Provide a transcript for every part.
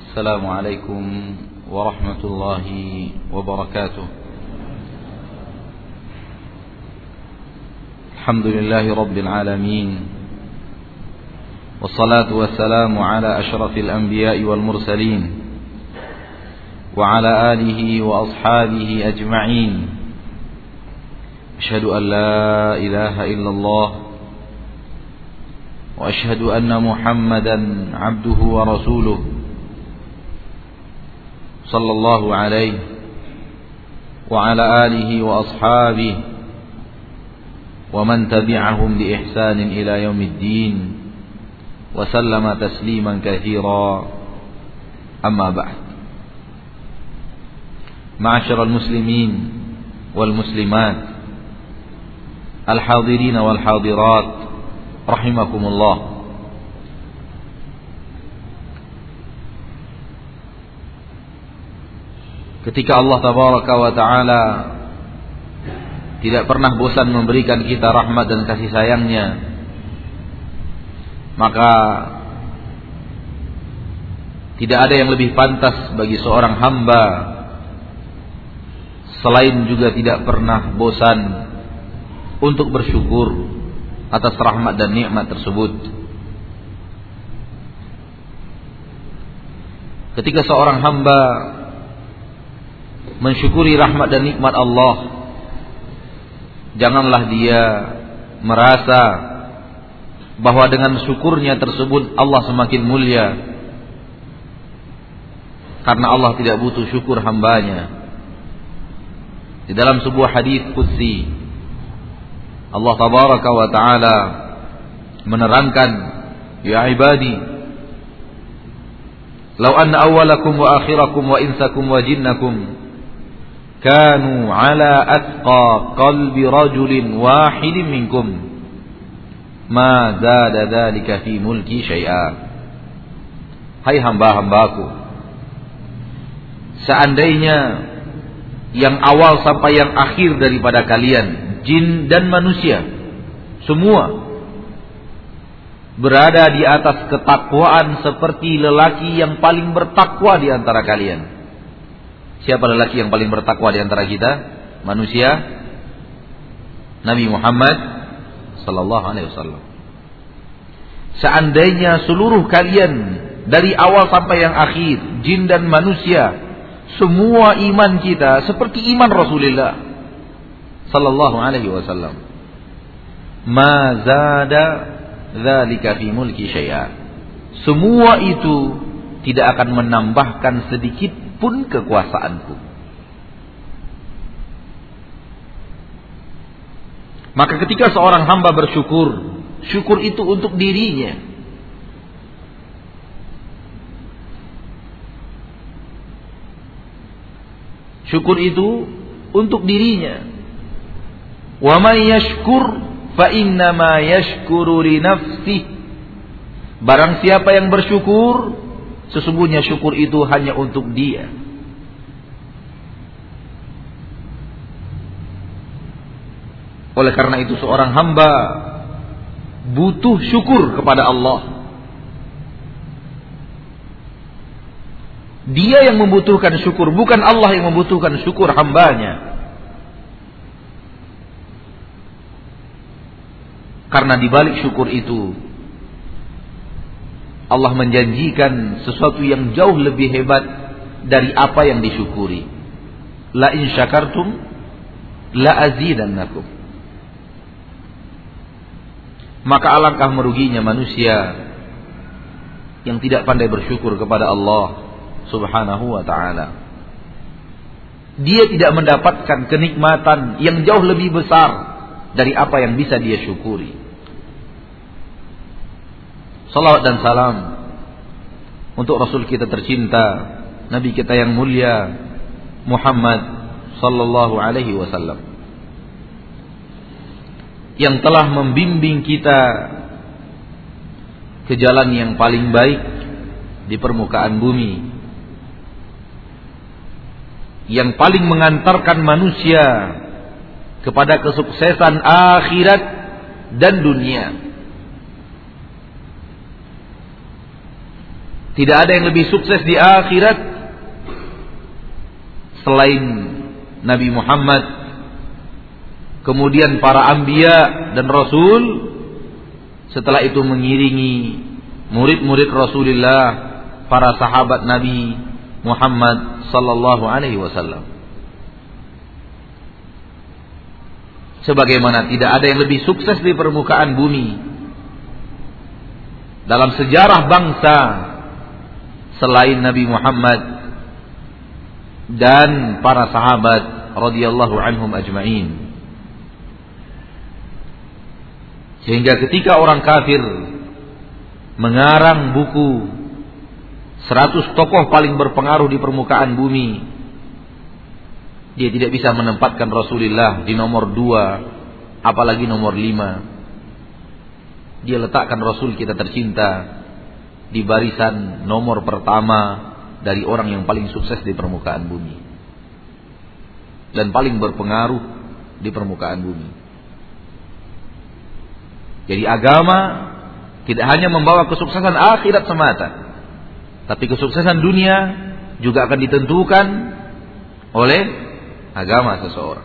السلام عليكم ورحمة الله وبركاته. الحمد لله رب العالمين، والصلاة والسلام على أشرف الأنبياء والمرسلين وعلى آله وأصحابه أجمعين. أشهد أن لا إله إلا الله وأشهد أن محمدا عبده ورسوله صلى الله عليه وعلى آله وأصحابه ومن تبعهم بإحسان إلى يوم الدين وسلم تسليما كثيرا. أما بعد، معاشر المسلمين والمسلمات الحاضرين والحاضرات رحمكم الله. Ketika Allah Tabaraka wa Ta'ala tidak pernah bosan memberikan kita rahmat dan kasih sayangnya, maka tidak ada yang lebih pantas bagi seorang hamba selain juga tidak pernah bosan untuk bersyukur atas rahmat dan nikmat tersebut. Ketika seorang hamba mensyukuri rahmat dan nikmat Allah, janganlah dia merasa bahwa dengan syukurnya tersebut Allah semakin mulia, karena Allah tidak butuh syukur hambanya. Di dalam sebuah hadis qudsi, Allah Tabaraka wa Ta'ala menerangkan, ya ibadi, law anna awwalakum wa akhirakum wa insakum wa jinnakum kanu ala atqa qalbi rajulin wahidin minkum ma zada dzalika fi mulki syai'a. Hai hamba-hambaku, seandainya yang awal sampai yang akhir daripada kalian, jin dan manusia, semua berada di atas ketakwaan seperti lelaki yang paling bertakwa di antara kalian. Siapa lelaki yang paling bertakwa di antara kita? Manusia? Nabi Muhammad sallallahu alaihi wasallam. Seandainya seluruh kalian dari awal sampai yang akhir, jin dan manusia, semua iman kita seperti iman Rasulullah sallallahu alaihi wasallam, ma zada dzalika fi mulki syai'a. Semua itu tidak akan menambahkan sedikit pun kekuasaanku. Maka ketika seorang hamba bersyukur, syukur itu untuk dirinya. Syukur itu untuk dirinya. Wa may yashkur fa innama yashkuru li nafsihi. Barang siapa yang bersyukur, sesungguhnya syukur itu hanya untuk dia. Oleh karena itu seorang hamba butuh syukur kepada Allah. Dia yang membutuhkan syukur, bukan Allah yang membutuhkan syukur hambanya. Karena di balik syukur itu Allah menjanjikan sesuatu yang jauh lebih hebat dari apa yang disyukuri. La in syakartum la azidannakum. Maka alangkah meruginya manusia yang tidak pandai bersyukur kepada Allah Subhanahu wa Ta'ala. Dia tidak mendapatkan kenikmatan yang jauh lebih besar dari apa yang bisa dia syukuri. Salawat dan salam untuk Rasul kita tercinta, Nabi kita yang mulia Muhammad sallallahu alaihi wasallam, yang telah membimbing kita ke jalan yang paling baik di permukaan bumi, yang paling mengantarkan manusia kepada kesuksesan akhirat dan dunia. Tidak ada yang lebih sukses di akhirat selain Nabi Muhammad, kemudian para anbiya dan rasul, setelah itu mengiringi murid-murid Rasulullah, para sahabat Nabi Muhammad sallallahu alaihi wasallam. Sebagaimana tidak ada yang lebih sukses di permukaan bumi dalam sejarah bangsa selain Nabi Muhammad dan para sahabat radhiyallahu anhum ajma'in. Sehingga ketika orang kafir mengarang buku 100 tokoh paling berpengaruh di permukaan bumi, dia tidak bisa menempatkan Rasulullah di nomor 2, apalagi nomor 5. Dia letakkan Rasul kita tercinta di barisan nomor pertama dari orang yang paling sukses di permukaan bumi dan paling berpengaruh di permukaan bumi. Jadi agama tidak hanya membawa kesuksesan akhirat semata, tapi kesuksesan dunia juga akan ditentukan oleh agama seseorang.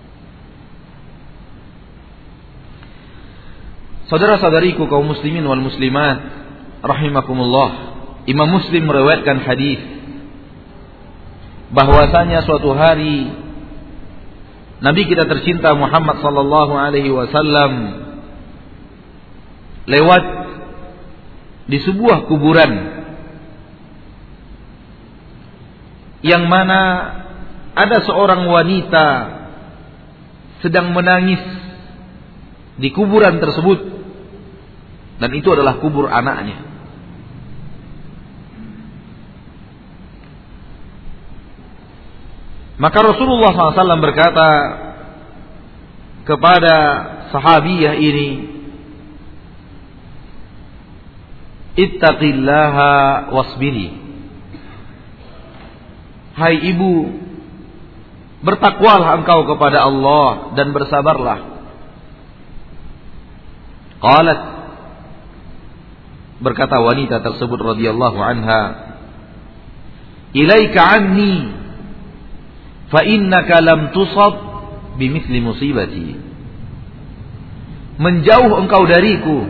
Saudara-saudariku kaum muslimin wal muslimat rahimakumullah, Imam Muslim meriwayatkan hadis bahwasanya suatu hari Nabi kita tercinta Muhammad sallallahu alaihi wasallam lewat di sebuah kuburan yang mana ada seorang wanita sedang menangis di kuburan tersebut, dan itu adalah kubur anaknya. Maka Rasulullah SAW berkata kepada sahabiyah ini, ittaqillaha wasbiri. Hai ibu, bertakwalah engkau kepada Allah dan bersabarlah. Qalat, berkata wanita tersebut radhiyallahu anha, ilaika anni fa innaka lam tusab bimithli musibati. Menjauh engkau dariku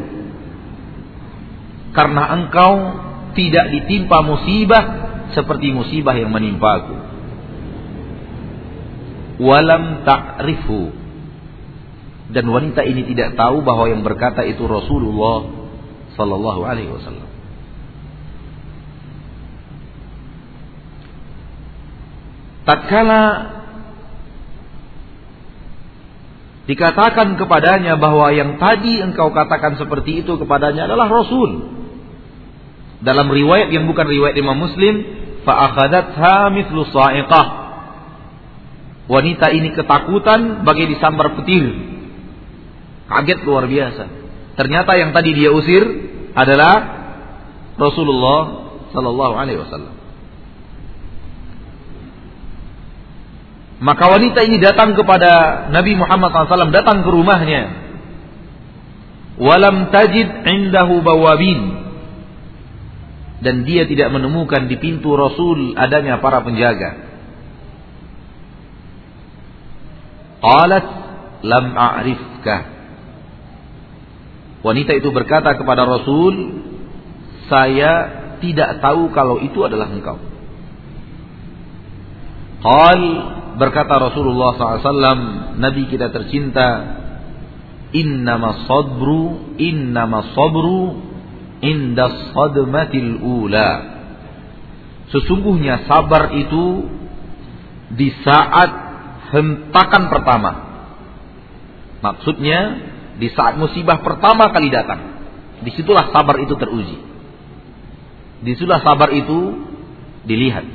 karena engkau tidak ditimpa musibah seperti musibah yang menimpaku. Walam ta'rifu, dan wanita ini tidak tahu bahwa yang berkata itu Rasulullah sallallahu alaihi wasallam. Tatkala dikatakan kepadanya bahwa yang tadi engkau katakan seperti itu kepadanya adalah Rasul, dalam riwayat yang bukan riwayat Imam Muslim, fa akhadatha mithlu sa'iqah. Wanita ini ketakutan bagai disambar petir. Kaget luar biasa. Ternyata yang tadi dia usir adalah Rasulullah sallallahu alaihi wasallam. Maka wanita ini datang kepada Nabi Muhammad SAW, datang ke rumahnya. Walam tajid indahu bawabin, dan dia tidak menemukan di pintu Rasul adanya para penjaga. Qalat lam a'rifka. Wanita itu berkata kepada Rasul, saya tidak tahu kalau itu adalah engkau. Qal, berkata Rasulullah SAW, Nabi kita tercinta, innama sabru inda sadmatil ula. Sesungguhnya sabar itu di saat hentakan pertama. Maksudnya di saat musibah pertama kali datang, disitulah sabar itu teruji, disitulah sabar itu dilihat.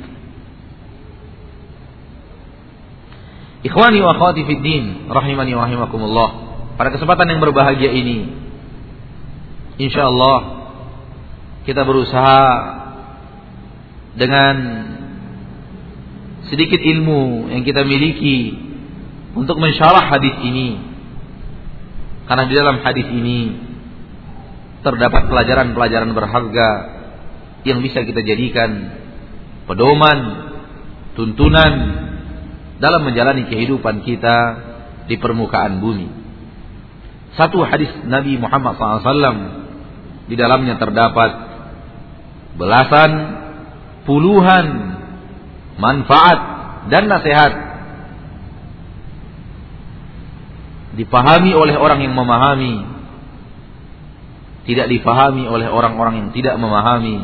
Ikhwani wa akhwati fid din, rahimani wa rahimakumullah. Pada kesempatan yang berbahagia ini, insyaallah kita berusaha dengan sedikit ilmu yang kita miliki untuk mensyarah hadis ini. Karena di dalam hadis ini terdapat pelajaran-pelajaran berharga yang bisa kita jadikan pedoman, tuntunan dalam menjalani kehidupan kita di permukaan bumi. Satu hadis Nabi Muhammad SAW, di dalamnya terdapat belasan, puluhan manfaat dan nasihat, dipahami oleh orang yang memahami, tidak dipahami oleh orang-orang yang tidak memahami.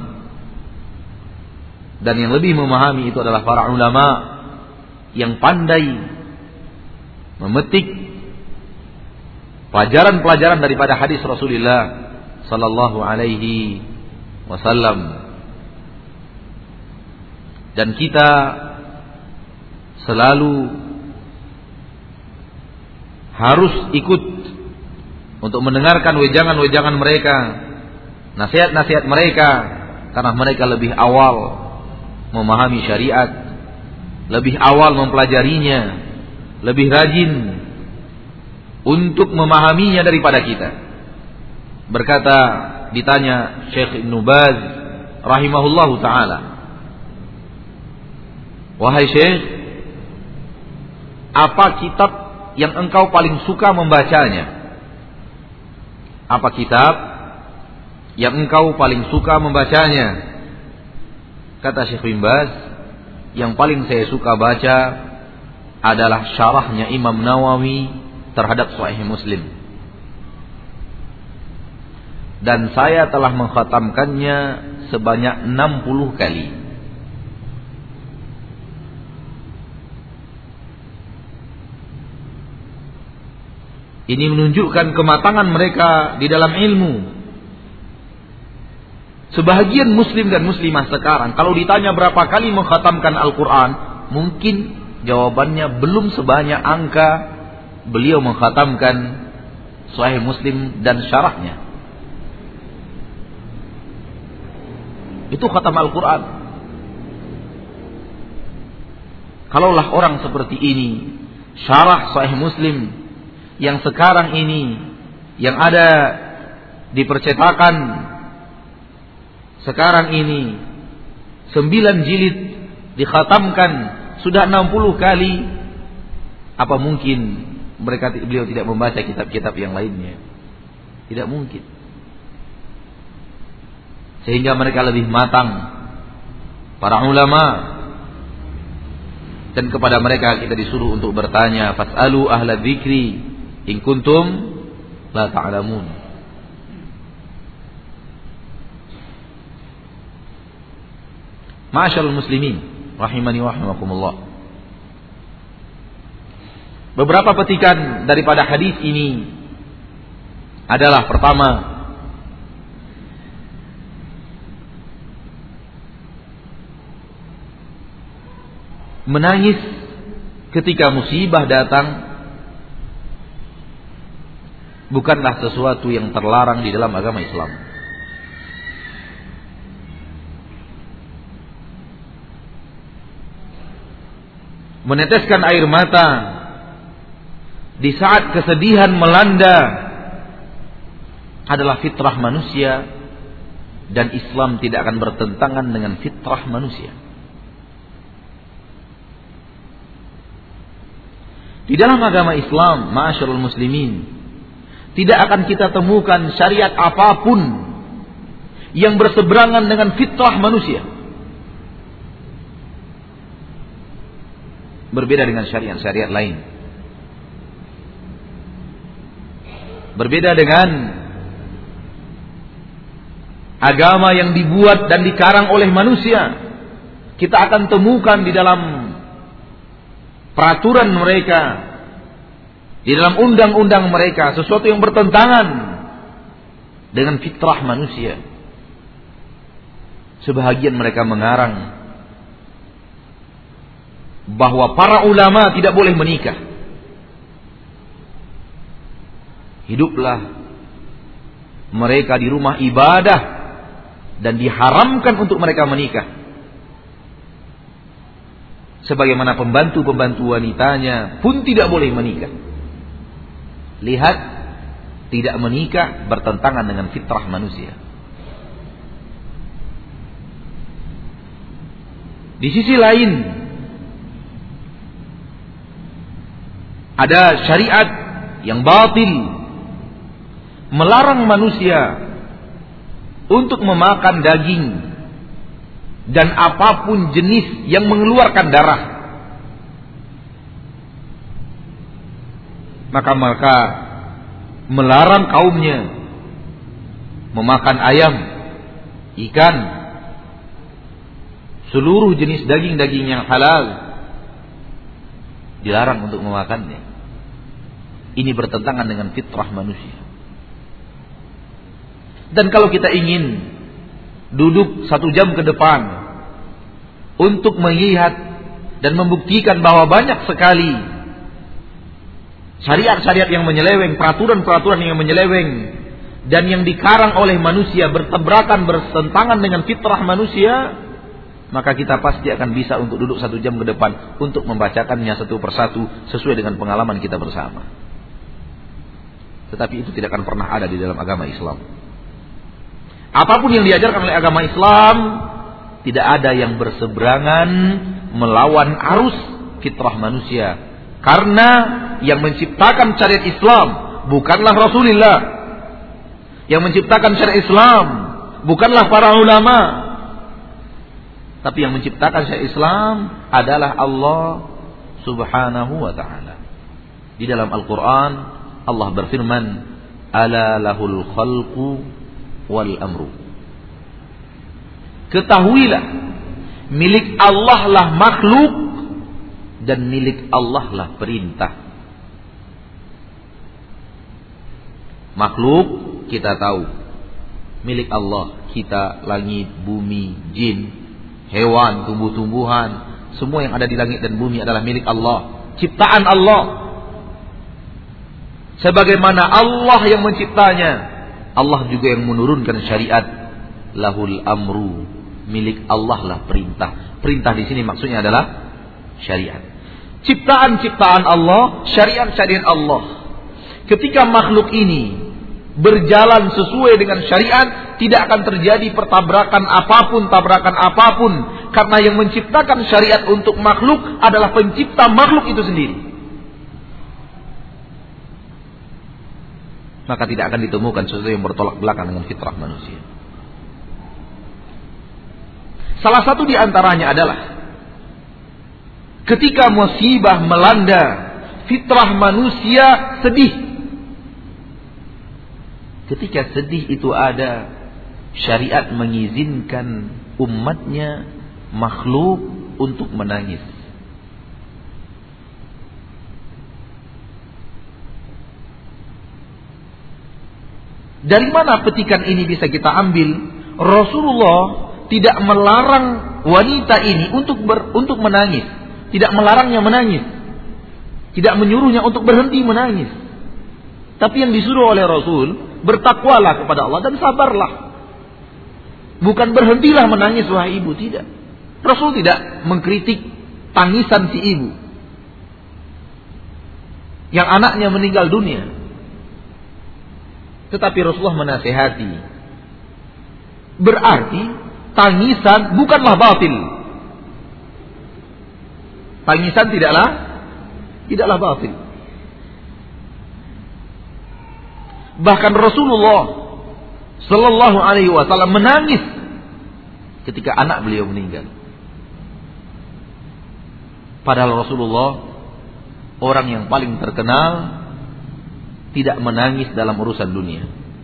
Dan yang lebih memahami itu adalah para ulama yang pandai memetik pelajaran-pelajaran daripada hadis Rasulullah sallallahu alaihi wasallam. Dan kita selalu harus ikut untuk mendengarkan wejangan-wejangan mereka, nasihat-nasihat mereka, karena mereka lebih awal memahami syariat, lebih awal mempelajarinya, lebih rajin untuk memahaminya daripada kita. Berkata, ditanya Syekh Ibn Baz rahimahullahu ta'ala, wahai Syekh, apa kitab yang engkau paling suka membacanya? Apa kitab yang engkau paling suka membacanya? Kata Syekh Ibn Baz, yang paling saya suka baca adalah syarahnya Imam Nawawi terhadap Sahih Muslim. Dan saya telah mengkhatamkannya sebanyak 60 kali. Ini menunjukkan kematangan mereka di dalam ilmu. Sebahagian muslim dan muslimah sekarang, kalau ditanya berapa kali mengkhatamkan Al-Quran, mungkin jawabannya belum sebanyak angka beliau mengkhatamkan Sahih Muslim dan syarahnya. Itu khatam Al-Quran. Kalaulah orang seperti ini, syarah Sahih Muslim yang sekarang ini, yang ada di percetakan sekarang ini, 9 jilid dikhatamkan sudah 60 kali, apa mungkin beliau tidak membaca kitab-kitab yang lainnya? Tidak mungkin. Sehingga mereka lebih matang, para ulama, dan kepada mereka kita disuruh untuk bertanya, fas'alu ahla dzikri in kuntum la ta'lamun. Ma'asyiral muslimin rahimani wa rahimakumullah. Beberapa petikan daripada hadis ini adalah, pertama, menangis ketika musibah datang bukanlah sesuatu yang terlarang di dalam agama Islam. Meneteskan air mata di saat kesedihan melanda adalah fitrah manusia, dan Islam tidak akan bertentangan dengan fitrah manusia. Di dalam agama Islam, ma'asyiral muslimin, tidak akan kita temukan syariat apapun yang berseberangan dengan fitrah manusia. Berbeda dengan syariat-syariat lain. Berbeda dengan agama yang dibuat dan dikarang oleh manusia. Kita akan temukan di dalam peraturan mereka, di dalam undang-undang mereka, sesuatu yang bertentangan dengan fitrah manusia. Sebahagian mereka mengarang bahwa para ulama tidak boleh menikah. Hiduplah mereka di rumah ibadah dan diharamkan untuk mereka menikah. Sebagaimana pembantu-pembantu wanitanya pun tidak boleh menikah. Lihat, tidak menikah bertentangan dengan fitrah manusia. Di sisi lain, ada syariat yang batil melarang manusia untuk memakan daging dan apapun jenis yang mengeluarkan darah. Maka melarang kaumnya memakan ayam, ikan, seluruh jenis daging-daging yang halal dilarang untuk memakannya. Ini bertentangan dengan fitrah manusia. Dan kalau kita ingin duduk 1 jam ke depan untuk melihat dan membuktikan bahwa banyak sekali syariat-syariat yang menyeleweng, peraturan-peraturan yang menyeleweng dan yang dikarang oleh manusia bertabrakan, bertentangan dengan fitrah manusia, maka kita pasti akan bisa untuk duduk 1 jam ke depan untuk membacakannya satu persatu sesuai dengan pengalaman kita bersama. Tetapi itu tidak akan pernah ada di dalam agama Islam. Apapun yang diajarkan oleh agama Islam, tidak ada yang berseberangan melawan arus fitrah manusia. Karena yang menciptakan syariat Islam bukanlah Rasulullah. Yang menciptakan syariat Islam bukanlah para ulama. Tapi yang menciptakan syariat Islam adalah Allah Subhanahu wa ta'ala. Di dalam Al-Quran Allah berfirman, ala lahul khalqu wal amru. Ketahuilah, milik Allah lah makhluk dan milik Allah lah perintah. Makhluk kita tahu, milik Allah, kita, langit, bumi, jin, hewan, tumbuh-tumbuhan, semua yang ada di langit dan bumi adalah milik Allah, ciptaan Allah. Sebagaimana Allah yang menciptanya, Allah juga yang menurunkan syariat. Lahul amru, milik Allah lah perintah. Perintah di sini maksudnya adalah syariat. Ciptaan-ciptaan Allah, syariat-syariat Allah. Ketika makhluk ini berjalan sesuai dengan syariat, tidak akan terjadi tabrakan apapun. Karena yang menciptakan syariat untuk makhluk adalah pencipta makhluk itu sendiri. Maka tidak akan ditemukan sesuatu yang bertolak belakang dengan fitrah manusia. Salah satu di antaranya adalah ketika musibah melanda, fitrah manusia sedih. Ketika sedih itu ada, syariat mengizinkan umatnya, makhluk untuk menangis. Dari mana petikan ini bisa kita ambil? Rasulullah tidak melarang wanita ini untuk menangis, tidak melarangnya menangis, tidak menyuruhnya untuk berhenti menangis. Tapi yang disuruh oleh Rasul, bertakwalah kepada Allah dan sabarlah. Bukan berhentilah menangis wahai ibu, tidak. Rasul tidak mengkritik tangisan si ibu yang anaknya meninggal dunia. Tetapi Rasulullah menasihati, berarti tangisan bukanlah batil. Tangisan tidaklah batil. Bahkan Rasulullah Sallallahu Alaihi Wasallam menangis ketika anak beliau meninggal. Padahal Rasulullah orang yang paling terkenal tidak menangis dalam urusan dunia.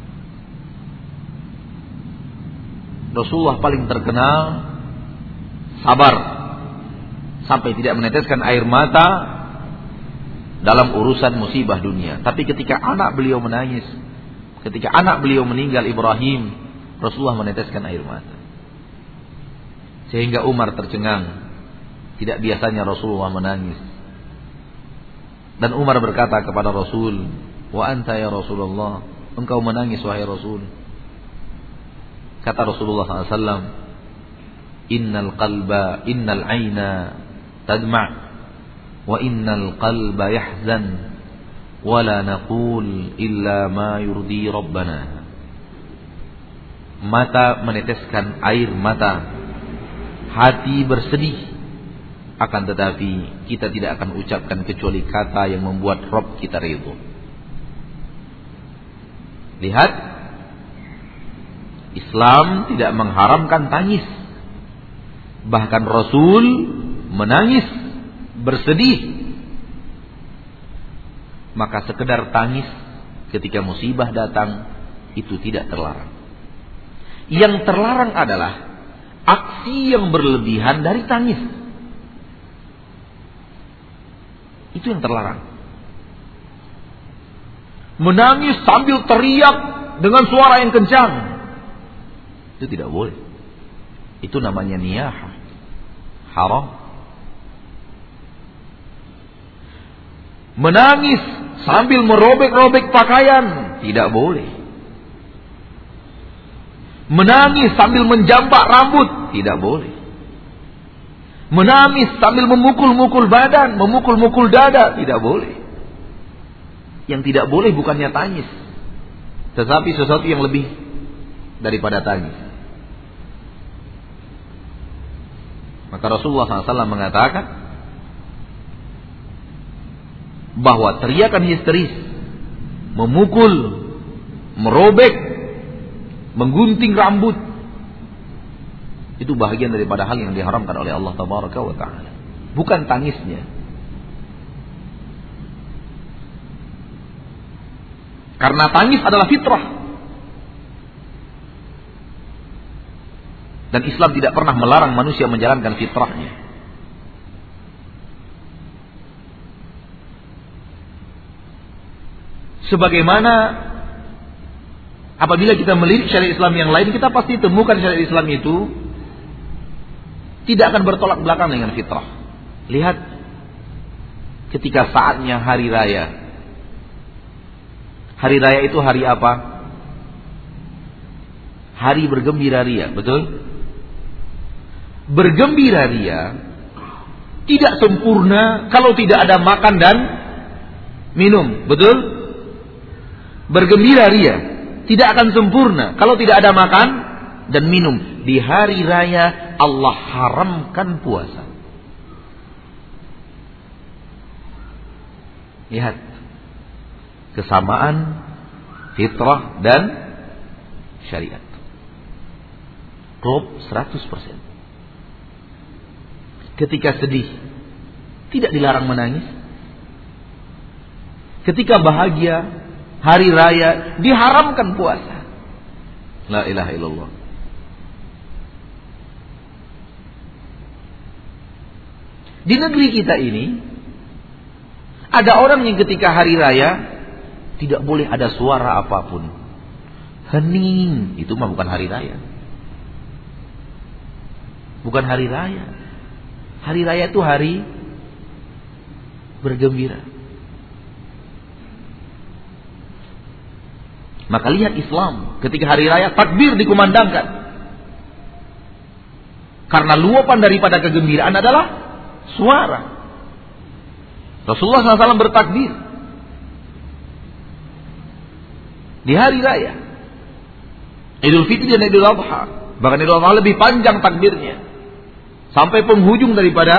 Rasulullah paling terkenal sabar sampai tidak meneteskan air mata dalam urusan musibah dunia. Tapi ketika anak beliau menangis, ketika anak beliau meninggal Ibrahim, Rasulullah meneteskan air mata. Sehingga Umar tercengang. Tidak biasanya Rasulullah menangis. Dan Umar berkata kepada Rasul, wa anta ya Rasulullah, engkau menangis wahai Rasul. Kata Rasulullah SAW, innal aina tadma' wa innal qalba yahzan wa la naqul illa ma yurdi Rabbana. Mata meneteskan air mata, hati bersedih, akan tetapi kita tidak akan ucapkan kecuali kata yang membuat Rabb kita ridho. Lihat, Islam tidak mengharamkan tangis. Bahkan Rasul menangis, bersedih. Maka sekedar tangis ketika musibah datang itu tidak terlarang. Yang terlarang adalah aksi yang berlebihan dari tangis. Itu yang terlarang. Menangis sambil teriak dengan suara yang kencang, itu tidak boleh. Itu namanya niyahah, haram. Menangis sambil merobek-robek pakaian, tidak boleh. Menangis sambil menjambak rambut, tidak boleh. Menangis sambil memukul-mukul badan, memukul-mukul dada, tidak boleh. Yang tidak boleh bukannya tangis, tetapi sesuatu yang lebih daripada tangis. Maka Rasulullah SAW mengatakan bahwa teriakan histeris, memukul, merobek, menggunting rambut, itu bahagian daripada hal yang diharamkan oleh Allah Tabaraka wa Ta'ala. Bukan tangisnya. Karena tangis adalah fitrah. Dan Islam tidak pernah melarang manusia menjalankan fitrahnya. Sebagaimana apabila kita melirik syariat Islam yang lain, kita pasti temukan syariat Islam itu tidak akan bertolak belakang dengan fitrah. Lihat ketika saatnya hari raya. Hari raya itu hari apa? Hari bergembira ria, betul? Bergembira ria tidak sempurna kalau tidak ada makan dan minum, betul? Bergembira ria tidak akan sempurna kalau tidak ada makan dan minum. Di hari raya Allah haramkan puasa. Lihat kesamaan fitrah dan syariat. Klop 100%. Ketika sedih tidak dilarang menangis. Ketika bahagia hari raya diharamkan puasa. La ilaha illallah. Di negeri kita ini ada orang yang ketika hari raya tidak boleh ada suara apapun. Hening, itu mah bukan hari raya. Bukan hari raya. Hari raya itu hari bergembira. Maka lihat Islam ketika hari raya takbir dikumandangkan. Karena luapan daripada kegembiraan adalah suara. Rasulullah SAW bertakbir di hari raya Idul Fitri dan Idul Adha. Bahkan Idul Adha lebih panjang takbirnya sampai penghujung daripada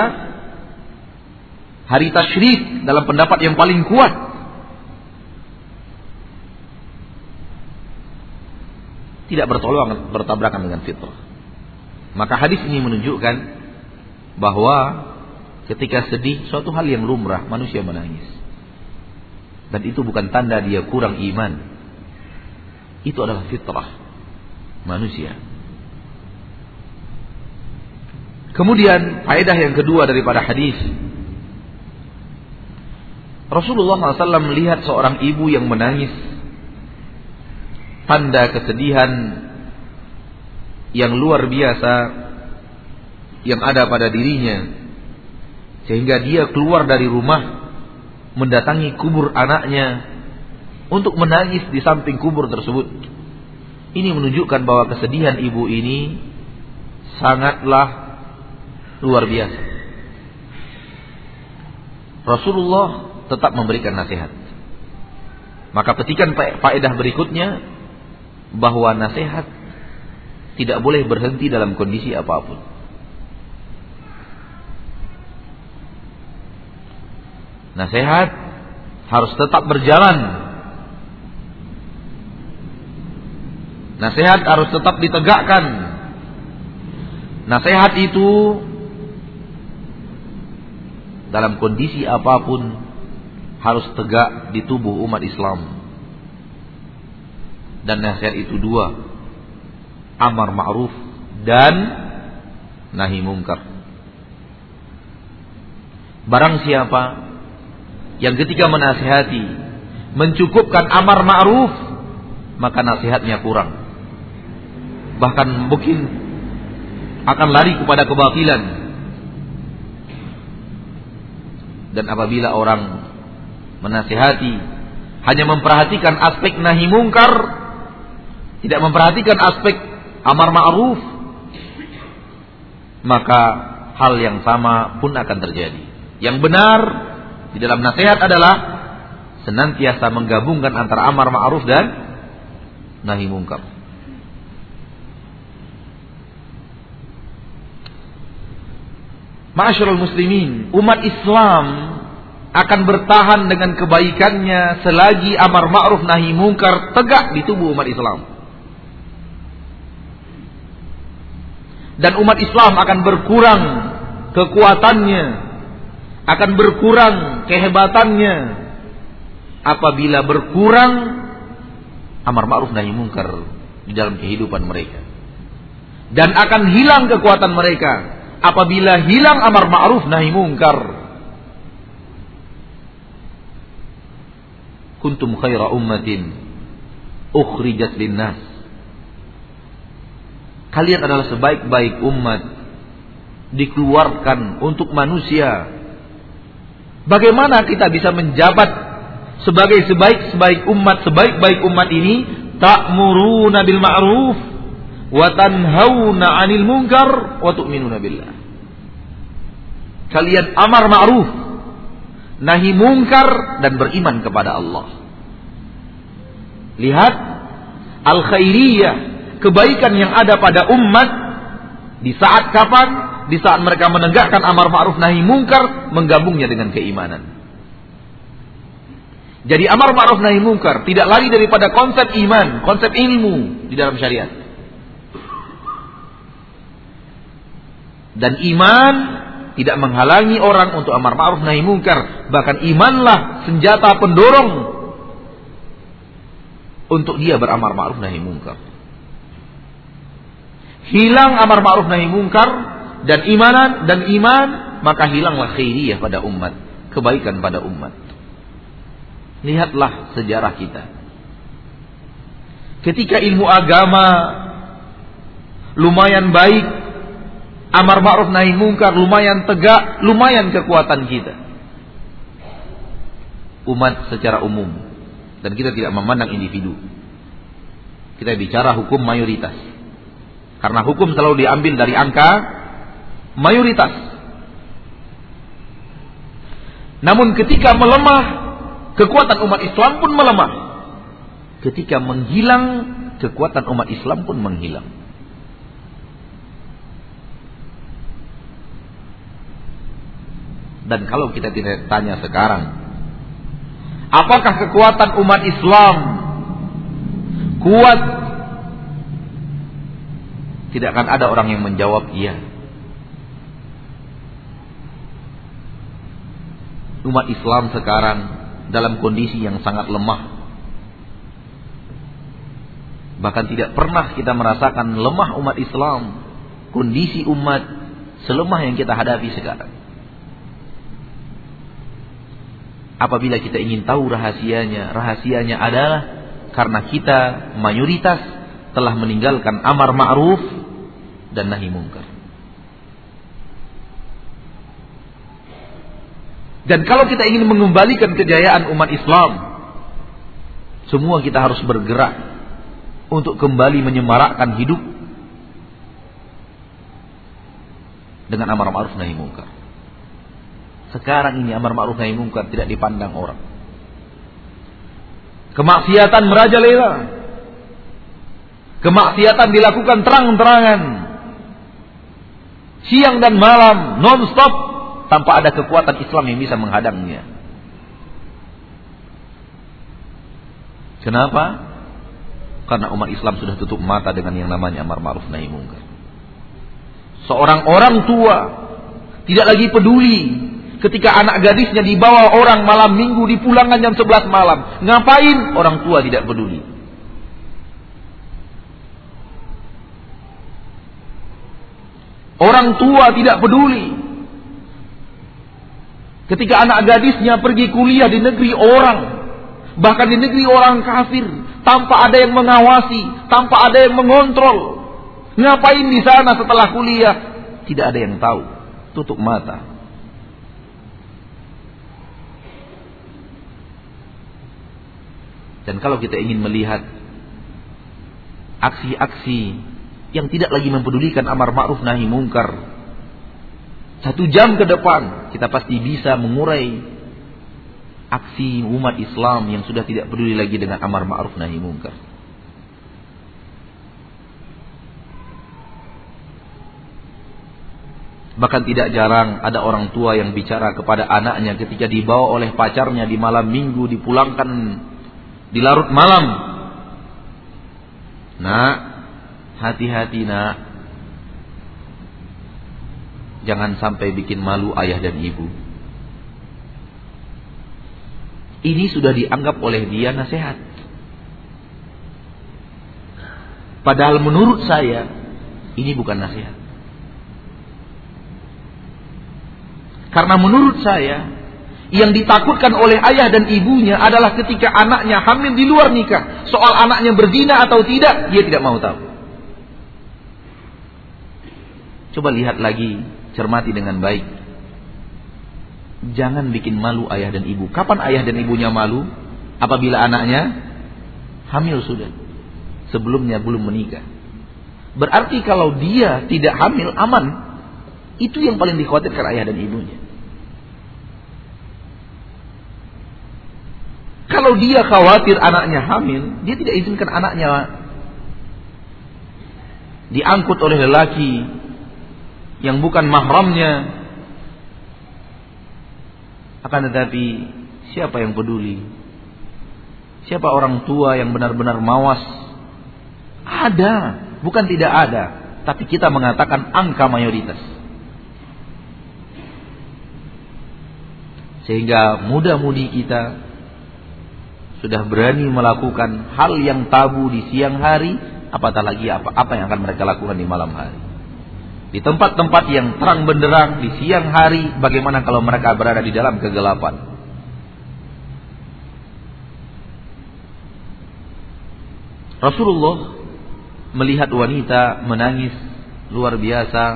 hari tasyrik dalam pendapat yang paling kuat. Tidak bertabrakan dengan fitrah. Maka hadis ini menunjukkan bahwa ketika sedih, suatu hal yang lumrah, manusia menangis. Dan itu bukan tanda dia kurang iman. Itu adalah fitrah manusia. Kemudian faedah yang kedua daripada hadis, Rasulullah SAW melihat seorang ibu yang menangis, tanda kesedihan yang luar biasa yang ada pada dirinya, sehingga dia keluar dari rumah mendatangi kubur anaknya untuk menangis di samping kubur tersebut. Ini menunjukkan bahwa kesedihan ibu ini sangatlah luar biasa. Rasulullah tetap memberikan nasihat. Maka petikan faedah berikutnya bahwa nasihat tidak boleh berhenti dalam kondisi apapun. Nasihat harus tetap berjalan. Nasihat harus tetap ditegakkan. Nasihat itu dalam kondisi apapun harus tegak di tubuh umat Islam. Dan nasihat itu dua, amar ma'ruf dan nahi mungkar. Barang siapa yang ketika menasihati mencukupkan amar ma'ruf, maka nasihatnya kurang. Bahkan mungkin akan lari kepada kebatilan. Dan apabila orang menasihati hanya memperhatikan aspek nahi mungkar, tidak memperhatikan aspek amar ma'ruf, maka hal yang sama pun akan terjadi. Yang benar di dalam nasihat adalah senantiasa menggabungkan antara amar ma'ruf dan nahi mungkar. Ma'asyiral muslimin, umat Islam akan bertahan dengan kebaikannya selagi amar ma'ruf nahi mungkar tegak di tubuh umat Islam. Dan umat Islam akan berkurang kekuatannya, akan berkurang kehebatannya apabila berkurang amar ma'ruf nahi mungkar di dalam kehidupan mereka. Dan akan hilang kekuatan mereka apabila hilang amar ma'ruf nahi mungkar. Kuntum khaira ummatin ukhrijat linnas. Kalian adalah sebaik-baik umat dikeluarkan untuk manusia. Bagaimana kita bisa menjabat sebagai sebaik-baik umat ini? Ta'muruna bil ma'ruf wa tanhauna 'anil munkar wa tu'minuna billah. Kalian amar ma'ruf, nahi mungkar, dan beriman kepada Allah. Lihat al-khairiyah, kebaikan yang ada pada umat di saat kapan? Di saat mereka menegakkan amar ma'ruf nahi mungkar, menggabungnya dengan keimanan. Jadi amar ma'ruf nahi mungkar tidak lari daripada konsep iman, konsep ilmu di dalam syariat. Dan iman tidak menghalangi orang untuk amar ma'ruf nahi mungkar. Bahkan imanlah senjata pendorong untuk dia beramar ma'ruf nahi mungkar. Hilang amar ma'ruf nahi mungkar dan iman, maka hilanglah khairiyah pada umat, kebaikan pada umat. Lihatlah sejarah kita. Ketika ilmu agama lumayan baik, amar ma'ruf nahi mungkar lumayan tegak, lumayan kekuatan kita. Umat secara umum, dan kita tidak memandang individu. Kita bicara hukum mayoritas. Karena hukum selalu diambil dari angka mayoritas. Namun ketika melemah, kekuatan umat Islam pun melemah. Ketika menghilang, kekuatan umat Islam pun menghilang. Dan kalau kita tidak tanya sekarang, apakah kekuatan umat Islam kuat? Tidak akan ada orang yang menjawab iya. Umat Islam sekarang dalam kondisi yang sangat lemah. Bahkan tidak pernah kita merasakan lemah umat Islam. Kondisi umat selemah yang kita hadapi sekarang. Apabila kita ingin tahu rahasianya adalah karena kita mayoritas telah meninggalkan amar ma'ruf dan nahi mungkar. Dan kalau kita ingin mengembalikan kejayaan umat Islam, semua kita harus bergerak untuk kembali menyemarakkan hidup dengan amar ma'ruf nahi mungkar. Sekarang ini amar ma'ruf nahi mungkar tidak dipandang orang. Kemaksiatan merajalela. Kemaksiatan dilakukan terang-terangan, siang dan malam, non-stop, tanpa ada kekuatan Islam yang bisa menghadangnya. Kenapa? Karena umat Islam sudah tutup mata dengan yang namanya amar ma'ruf nahi munkar. Seorang orang tua tidak lagi peduli ketika anak gadisnya dibawa orang malam minggu dipulangkan jam 11 malam. Ngapain? Orang tua tidak peduli. Orang tua tidak peduli ketika anak gadisnya pergi kuliah di negeri orang, bahkan di negeri orang kafir, tanpa ada yang mengawasi, tanpa ada yang mengontrol. Ngapain di sana setelah kuliah? Tidak ada yang tahu. Tutup mata. Dan kalau kita ingin melihat aksi-aksi yang tidak lagi mempedulikan amar ma'ruf nahi mungkar, 1 jam ke depan kita pasti bisa mengurai aksi umat Islam yang sudah tidak peduli lagi dengan amar ma'ruf nahi mungkar. Bahkan tidak jarang ada orang tua yang bicara kepada anaknya ketika dibawa oleh pacarnya di malam minggu, dipulangkan di larut malam. Nak, hati-hati nak, jangan sampai bikin malu ayah dan ibu. Ini sudah dianggap oleh dia nasihat. Padahal menurut saya ini bukan nasihat. Karena menurut saya yang ditakutkan oleh ayah dan ibunya adalah ketika anaknya hamil di luar nikah. Soal anaknya berzina atau tidak, dia tidak mau tahu. Coba lihat lagi, cermati dengan baik. Jangan bikin malu ayah dan ibu. Kapan ayah dan ibunya malu? Apabila anaknya hamil sudah, sebelumnya belum menikah. Berarti kalau dia tidak hamil, aman. Itu yang paling dikhawatirkan ayah dan ibunya. Kalau dia khawatir anaknya hamil, dia tidak izinkan anaknya diangkut oleh lelaki yang bukan mahramnya. Akan tetapi siapa yang peduli? Siapa orang tua yang benar-benar mawas? Ada, bukan tidak ada, tapi kita mengatakan angka mayoritas. Sehingga muda-mudi kita sudah berani melakukan hal yang tabu di siang hari, apatah lagi apa yang akan mereka lakukan di malam hari. Di tempat-tempat yang terang benderang di siang hari, bagaimana kalau mereka berada di dalam kegelapan? Rasulullah melihat wanita menangis luar biasa,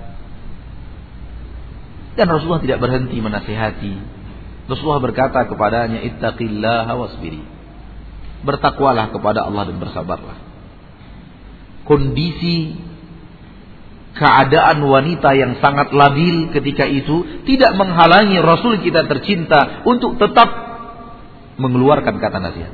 dan Rasulullah tidak berhenti menasihati. Rasulullah berkata kepadanya, ittaqillaha wasbiri. Bertakwalah kepada Allah dan bersabarlah. Kondisi keadaan wanita yang sangat labil ketika itu tidak menghalangi Rasul kita tercinta untuk tetap mengeluarkan kata nasihat.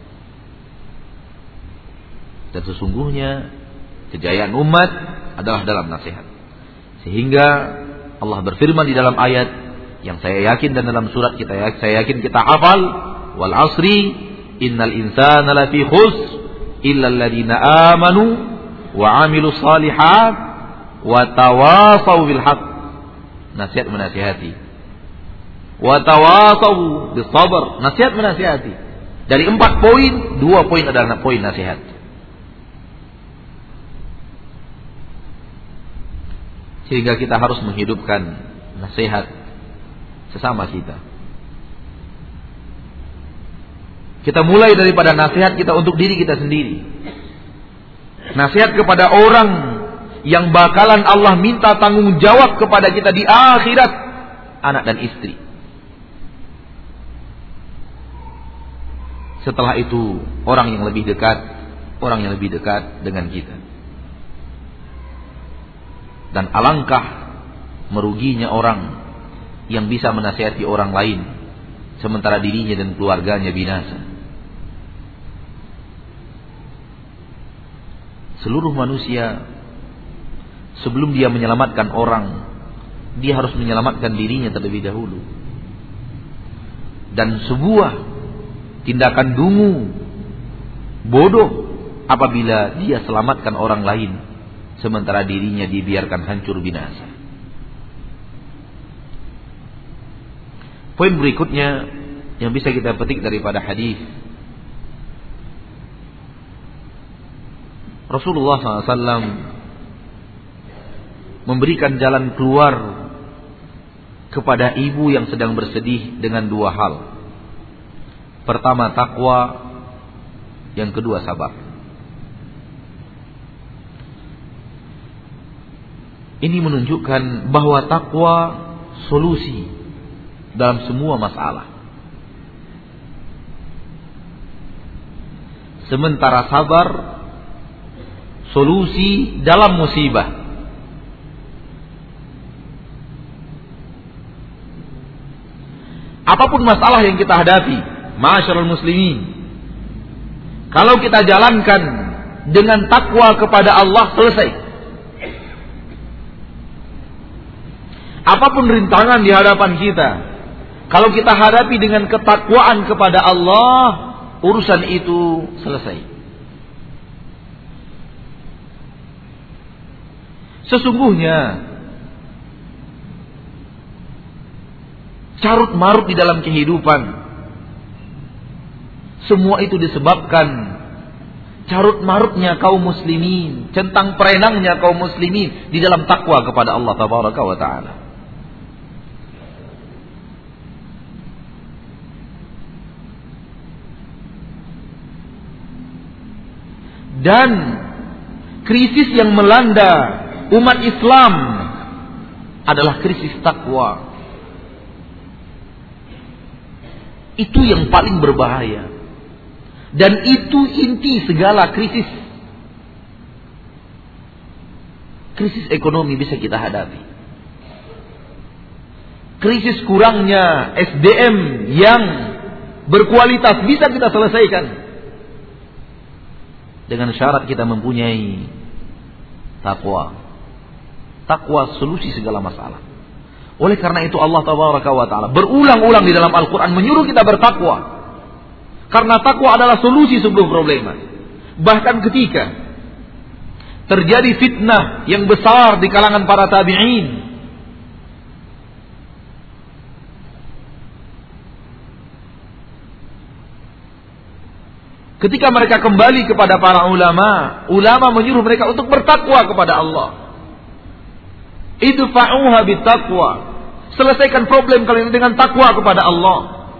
Dan sesungguhnya kejayaan umat adalah dalam nasihat. Sehingga Allah berfirman di dalam ayat yang saya yakin, dan dalam surat saya yakin kita hafal, wal asri innal insana lafi khusr illa alladziina amanu wa 'amilus shalihat wa tawasaw bil haqq. Nasihat menasihati. Wa tawasaw bis sabr, nasihat menasihati. Dari 4 poin, 2 poin adalah poin nasihat. Sehingga kita harus menghidupkan nasihat sesama kita. Kita mulai daripada nasihat kita untuk diri kita sendiri. Nasihat kepada orang yang bakalan Allah minta tanggung jawab kepada kita di akhirat, anak dan istri. Setelah itu orang yang lebih dekat dengan kita. Dan alangkah meruginya orang yang bisa menasihati orang lain sementara dirinya dan keluarganya binasa. Seluruh manusia sebelum dia menyelamatkan orang, dia harus menyelamatkan dirinya terlebih dahulu. Dan sebuah tindakan dungu Bodoh apabila dia selamatkan orang lain sementara dirinya dibiarkan hancur binasa. Poin berikutnya yang bisa kita petik daripada hadis, Rasulullah SAW memberikan jalan keluar kepada ibu yang sedang bersedih dengan dua hal. Pertama takwa, yang kedua sabar. Ini menunjukkan bahwa takwa solusi dalam semua masalah. Sementara sabar solusi dalam musibah. Apapun masalah yang kita hadapi, ma'asyiral muslimin, kalau kita jalankan dengan takwa kepada Allah, selesai. Apapun rintangan di hadapan kita, kalau kita hadapi dengan ketakwaan kepada Allah, urusan itu selesai. Sesungguhnya carut marut di dalam kehidupan, semua itu disebabkan carut marutnya kaum muslimin, centang perenangnya kaum muslimin di dalam takwa kepada Allah Tabaraka wa Ta'ala. Dan krisis yang melanda umat Islam adalah krisis takwa. Itu yang paling berbahaya. Dan itu inti segala krisis. Krisis ekonomi bisa kita hadapi. Krisis kurangnya SDM yang berkualitas bisa kita selesaikan. Dengan syarat kita mempunyai takwa. Takwa solusi segala masalah. Oleh karena itu Allah Tabaraka wa Ta'ala berulang-ulang di dalam Al-Quran menyuruh kita bertakwa. Karena takwa adalah solusi sebelum problema. Bahkan ketika terjadi fitnah yang besar di kalangan para tabi'in, ketika mereka kembali kepada para ulama, ulama menyuruh mereka untuk bertakwa kepada Allah. Idfa'uha bittaqwa. Selesaikan problem kalian dengan takwa kepada Allah.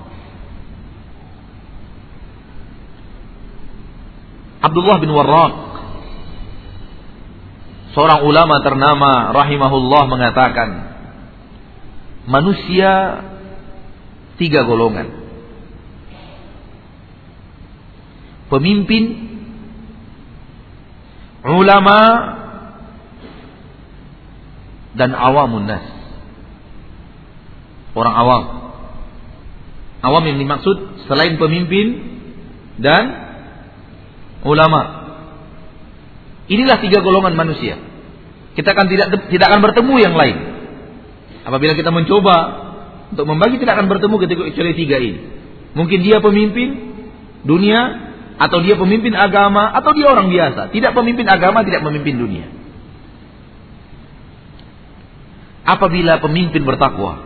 Abdullah bin Warraq, seorang ulama ternama rahimahullah, mengatakan manusia 3 golongan. Pemimpin, ulama, dan awamun nas. Orang awam. Awam yang dimaksud selain pemimpin dan ulama. Inilah 3 golongan manusia. Kita akan tidak akan bertemu yang lain. Apabila kita mencoba untuk membagi, tidak akan bertemu kecuali 3 ini. Mungkin dia pemimpin dunia, atau dia pemimpin agama, atau dia orang biasa. Tidak pemimpin agama, tidak memimpin dunia. Apabila pemimpin bertakwa,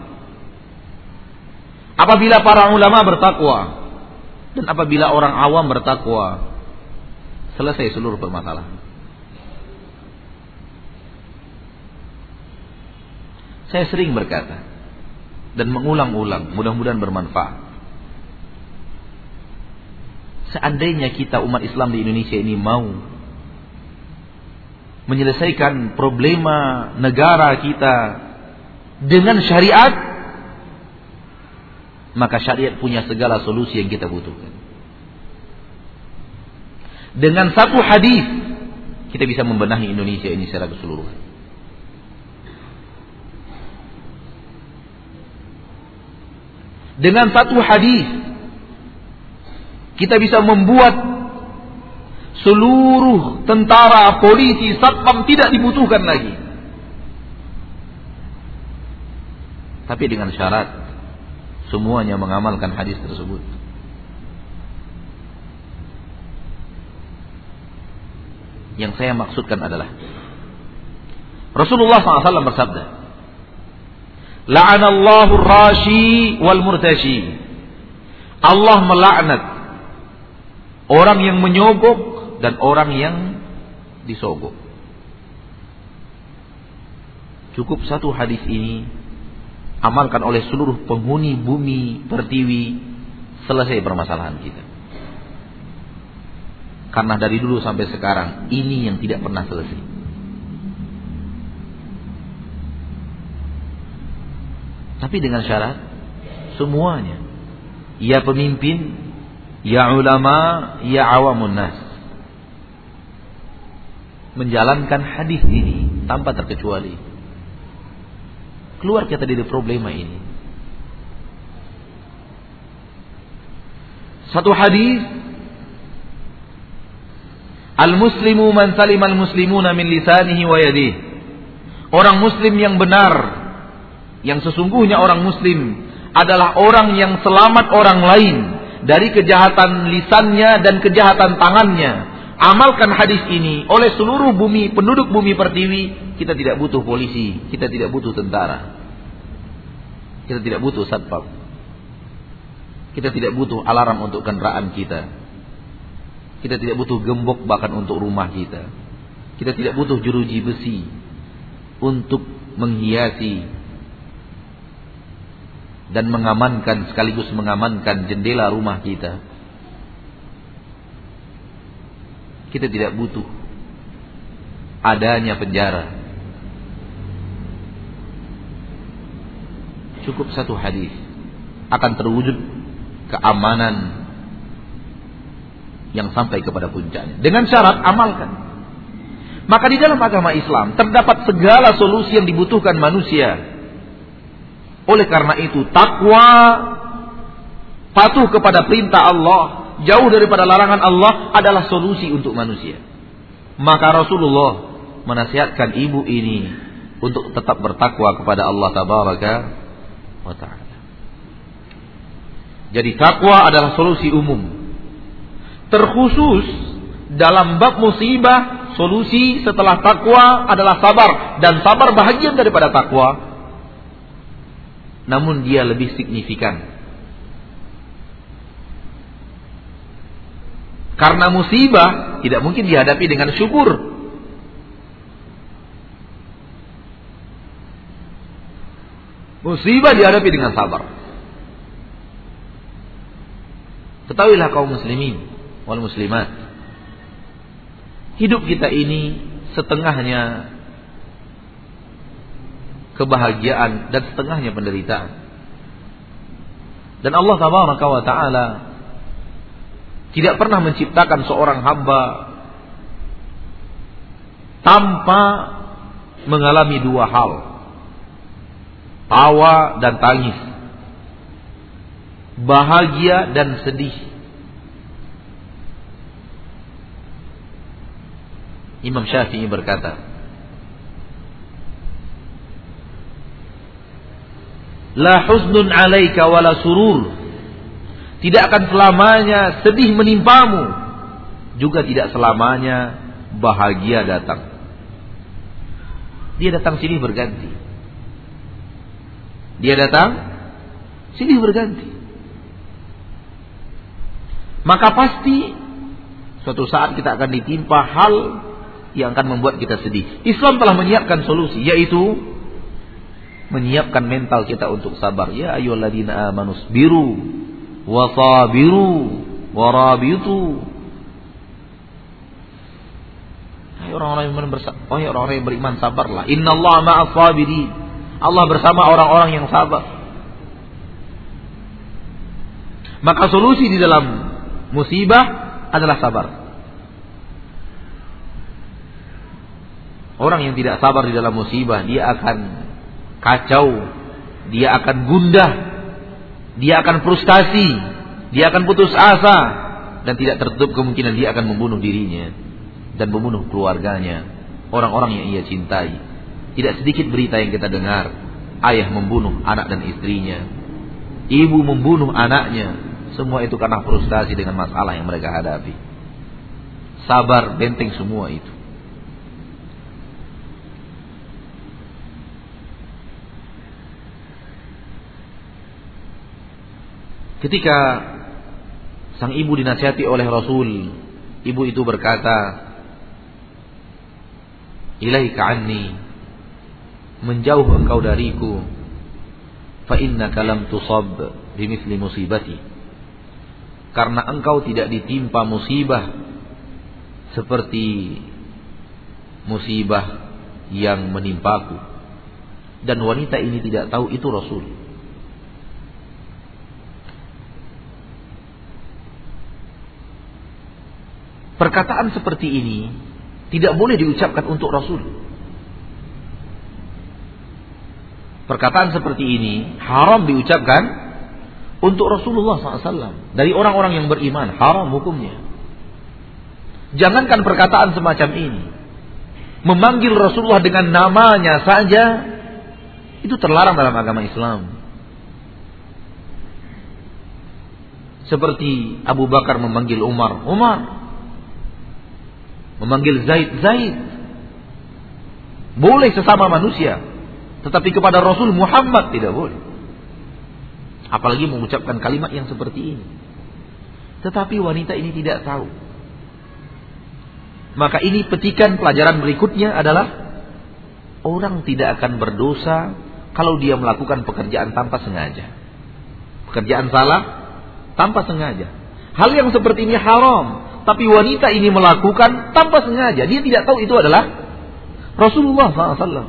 apabila para ulama bertakwa, dan apabila orang awam bertakwa, selesai seluruh permasalahan. Saya sering berkata dan mengulang-ulang, mudah-mudahan bermanfaat. Seandainya kita umat Islam di Indonesia ini mau menyelesaikan problema negara kita dengan syariat, maka syariat punya segala solusi yang kita butuhkan. Dengan satu hadis kita bisa membenahi Indonesia ini secara keseluruhan. Dengan satu hadis kita bisa membuat seluruh tentara, polisi, satpam tidak dibutuhkan lagi. Tapi dengan syarat semuanya mengamalkan hadis tersebut. Yang saya maksudkan adalah Rasulullah SAW bersabda, La'anallahu rashi wal murtashi. Allah melaknat orang yang menyogok dan orang yang disogok. Cukup satu hadis ini amalkan oleh seluruh penghuni bumi pertiwi, selesai permasalahan kita. Karena dari dulu sampai sekarang ini yang tidak pernah selesai. Tapi dengan syarat semuanya, ya pemimpin, ya ulama, ya awamun nas, menjalankan hadis ini tanpa terkecuali. Keluar kita dari problema ini. Satu hadis, al-muslimu man salima al-muslimuna min lisanihi wa yadihi. Orang muslim yang benar, yang sesungguhnya orang muslim adalah orang yang selamat orang lain dari kejahatan lisannya dan kejahatan tangannya. Amalkan hadis ini oleh seluruh bumi, penduduk bumi pertiwi. Kita tidak butuh polisi, kita tidak butuh tentara, kita tidak butuh satpam, kita tidak butuh alarm untuk kendaraan kita, kita tidak butuh gembok bahkan untuk rumah kita, kita tidak butuh jeruji besi untuk menghiasi dan mengamankan, sekaligus mengamankan jendela rumah kita. Kita tidak butuh adanya penjara. Cukup satu hadis akan terwujud keamanan yang sampai kepada puncaknya. Dengan syarat amalkan. Maka di dalam agama Islam terdapat segala solusi yang dibutuhkan manusia. Oleh karena itu takwa, patuh kepada perintah Allah, jauh daripada larangan Allah adalah solusi untuk manusia. Maka Rasulullah menasihatkan ibu ini untuk tetap bertakwa kepada Allah Tabaraka wa Ta'ala. Jadi takwa adalah solusi umum. Terkhusus dalam bab musibah, solusi setelah takwa adalah sabar. Dan sabar bahagian daripada takwa, namun dia lebih signifikan. Karena musibah tidak mungkin dihadapi dengan syukur. Musibah dihadapi dengan sabar. Ketahuilah kaum muslimin wal muslimat, hidup kita ini setengahnya kebahagiaan dan setengahnya penderitaan. Dan Allah Tabaraka wa Ta'ala tidak pernah menciptakan seorang hamba tanpa mengalami dua hal, tawa dan tangis, bahagia dan sedih. Imam Syafi'i berkata, la husnun alaika wala surur. Tidak akan selamanya sedih menimpamu, juga tidak selamanya bahagia datang. Dia datang silih berganti. Dia datang silih berganti. Maka pasti suatu saat kita akan ditimpa hal yang akan membuat kita sedih. Islam telah menyiapkan solusi, yaitu menyiapkan mental kita untuk sabar. Ya ayyuhalladzina amanu sabiru wa sabiru wa rabitu. Hai orang-orang yang beriman, sabarlah. Innallaha ma'as sabirin. Allah bersama orang-orang yang sabar. Maka solusi di dalam musibah adalah sabar. Orang yang tidak sabar di dalam musibah, dia akan kacau, dia akan gundah, dia akan frustasi, dia akan putus asa, dan tidak tertutup kemungkinan dia akan membunuh dirinya dan membunuh keluarganya, orang-orang yang ia cintai. Tidak sedikit berita yang kita dengar, ayah membunuh anak dan istrinya, ibu membunuh anaknya, semua itu karena frustasi dengan masalah yang mereka hadapi. Sabar benteng semua itu. Ketika sang ibu dinasihati oleh Rasul, ibu itu berkata, ilaika anni, menjauh engkau dariku, fa innaka lam tusab bimithli musibati, karena engkau tidak ditimpa musibah seperti musibah yang menimpaku. Dan wanita ini tidak tahu itu Rasul. Perkataan seperti ini tidak boleh diucapkan untuk Rasul. Perkataan seperti ini haram diucapkan untuk Rasulullah SAW. Dari orang-orang yang beriman, haram hukumnya. Jangankan perkataan semacam ini, memanggil Rasulullah dengan namanya saja itu terlarang dalam agama Islam. Seperti Abu Bakar memanggil Umar, Umar. Memanggil Zaid, Zaid. Boleh sesama manusia, tetapi kepada Rasul Muhammad tidak boleh. Apalagi mengucapkan kalimat yang seperti ini. Tetapi wanita ini tidak tahu. Maka ini petikan pelajaran berikutnya adalah orang tidak akan berdosa kalau dia melakukan pekerjaan tanpa sengaja. Pekerjaan salah tanpa sengaja. Hal yang seperti ini haram. Tapi wanita ini melakukan tanpa sengaja. Dia tidak tahu itu adalah Rasulullah SAW.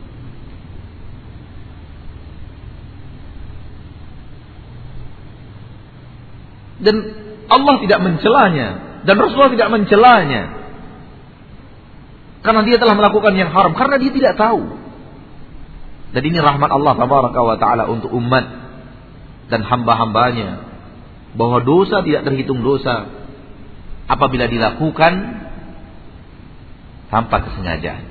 Dan Allah tidak mencelanya. Dan Rasulullah tidak mencelanya. Karena dia telah melakukan yang haram. Karena dia tidak tahu. Dan ini rahmat Allah tabaraka wa ta'ala untuk umat dan hamba-hambanya. Bahwa dosa tidak terhitung dosa apabila dilakukan tanpa kesengajaan.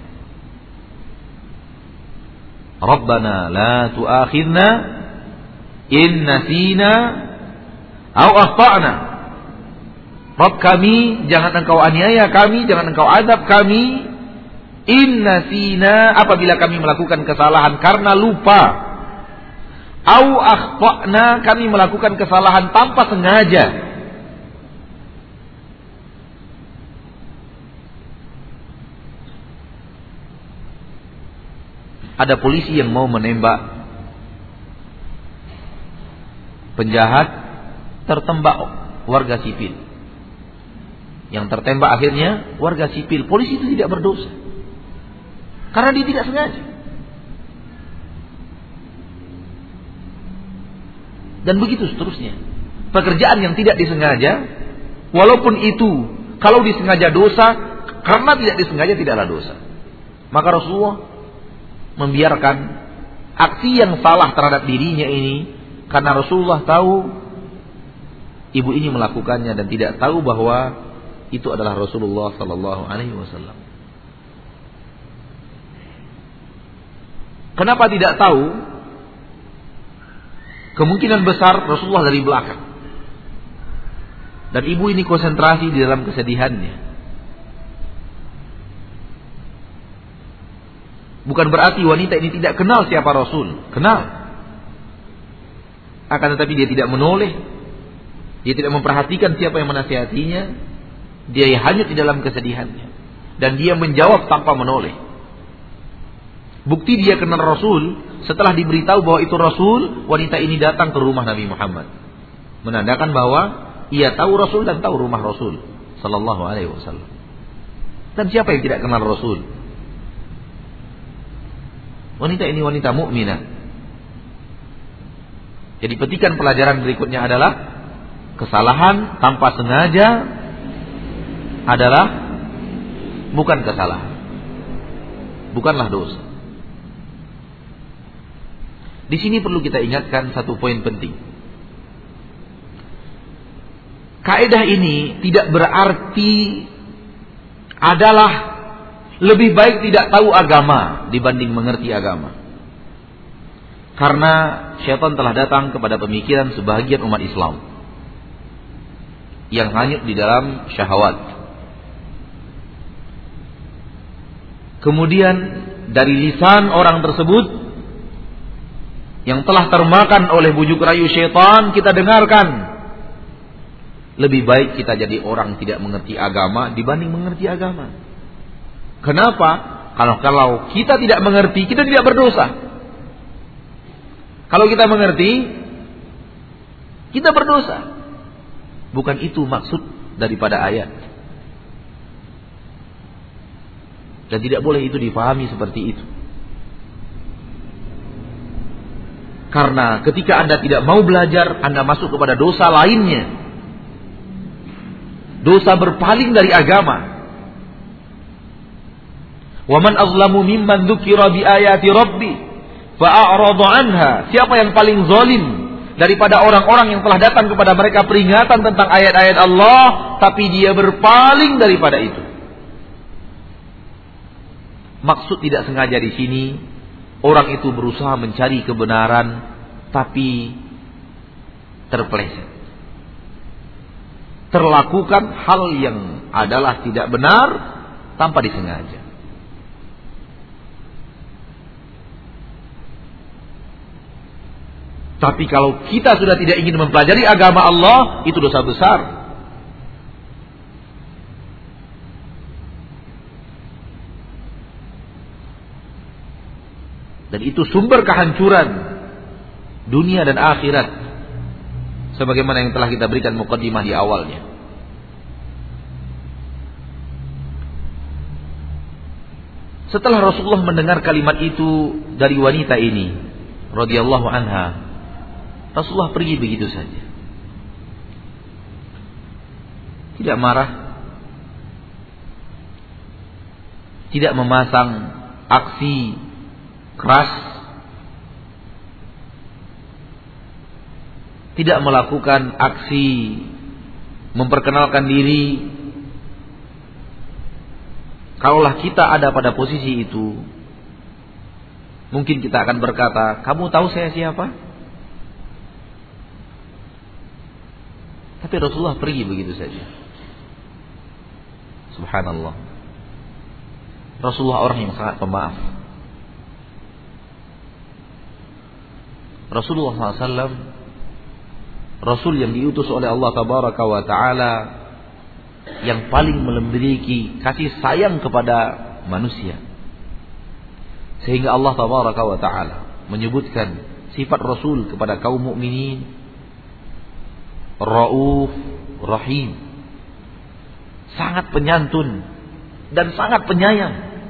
Rabbana la tu'akhidna in nasina aw akhtana. Rabb kami, jangan engkau aniaya kami, jangan engkau azab kami, in nasina, apabila kami melakukan kesalahan karena lupa, aw akhtana, kami melakukan kesalahan tanpa sengaja. Ada polisi yang mau menembak penjahat, tertembak warga sipil. Yang tertembak akhirnya warga sipil. Polisi itu tidak berdosa karena dia tidak sengaja. Dan begitu seterusnya. Pekerjaan yang tidak disengaja, walaupun itu kalau disengaja dosa, karena tidak disengaja tidaklah dosa. Maka Rasulullah membiarkan aksi yang salah terhadap dirinya ini karena Rasulullah tahu ibu ini melakukannya dan tidak tahu bahwa itu adalah Rasulullah sallallahu alaihi wasallam. Kenapa tidak tahu? Kemungkinan besar Rasulullah dari belakang. Dan ibu ini konsentrasi di dalam kesedihannya. Bukan berarti wanita ini tidak kenal siapa Rasul. Kenal. Akan tetapi dia tidak menoleh. Dia tidak memperhatikan siapa yang menasihatinya. Dia hanyut di dalam kesedihannya. Dan dia menjawab tanpa menoleh. Bukti dia kenal Rasul. Setelah diberitahu bahwa itu Rasul, wanita ini datang ke rumah Nabi Muhammad. Menandakan bahwa ia tahu Rasul dan tahu rumah Rasul sallallahu alaihi wasallam. Dan siapa yang tidak kenal Rasul? Wanita ini wanita mukminah. Jadi petikan pelajaran berikutnya adalah kesalahan tanpa sengaja adalah bukan kesalahan. Bukanlah dosa. Di sini perlu kita ingatkan satu poin penting. Kaidah ini tidak berarti adalah lebih baik tidak tahu agama dibanding mengerti agama. Karena syaitan telah datang kepada pemikiran sebagian umat Islam yang hanyut di dalam syahwat. Kemudian dari lisan orang tersebut yang telah termakan oleh bujuk rayu syaitan kita dengarkan. Lebih baik kita jadi orang tidak mengerti agama dibanding mengerti agama. Kenapa? Kalau kita tidak mengerti, kita tidak berdosa. Kalau kita mengerti, kita berdosa. Bukan itu maksud daripada ayat. Dan tidak boleh itu difahami seperti itu. Karena ketika Anda tidak mau belajar, Anda masuk kepada dosa lainnya. Dosa berpaling dari agama. Wa man azlamu mimman dzukira bi ayati rabbi fa a'rada anha. Siapa yang paling zalim daripada orang-orang yang telah datang kepada mereka peringatan tentang ayat-ayat Allah tapi dia berpaling daripada itu. Maksud tidak sengaja di sini, orang itu berusaha mencari kebenaran tapi terpeleset. Terlakukan hal yang adalah tidak benar tanpa disengaja. Tapi kalau kita sudah tidak ingin mempelajari agama Allah, itu dosa besar. Dan itu sumber kehancuran dunia dan akhirat. Sebagaimana yang telah kita berikan muqaddimah di awalnya. Setelah Rasulullah mendengar kalimat itu dari wanita ini, radhiyallahu anha, Rasulullah pergi begitu saja. Tidak marah, tidak memasang aksi keras, tidak melakukan aksi memperkenalkan diri. Kalaulah kita ada pada posisi itu, mungkin kita akan berkata, kamu tahu saya siapa? Tapi Rasulullah pergi begitu saja. Subhanallah. Rasulullah orang yang sangat pemaaf. Rasulullah SAW, Rasul yang diutus oleh Allah Tabaraka wa Ta'ala, yang paling memiliki kasih sayang kepada manusia. Sehingga Allah Tabaraka wa Ta'ala menyebutkan sifat Rasul kepada kaum mukminin, Rauf Rahim, sangat penyantun dan sangat penyayang.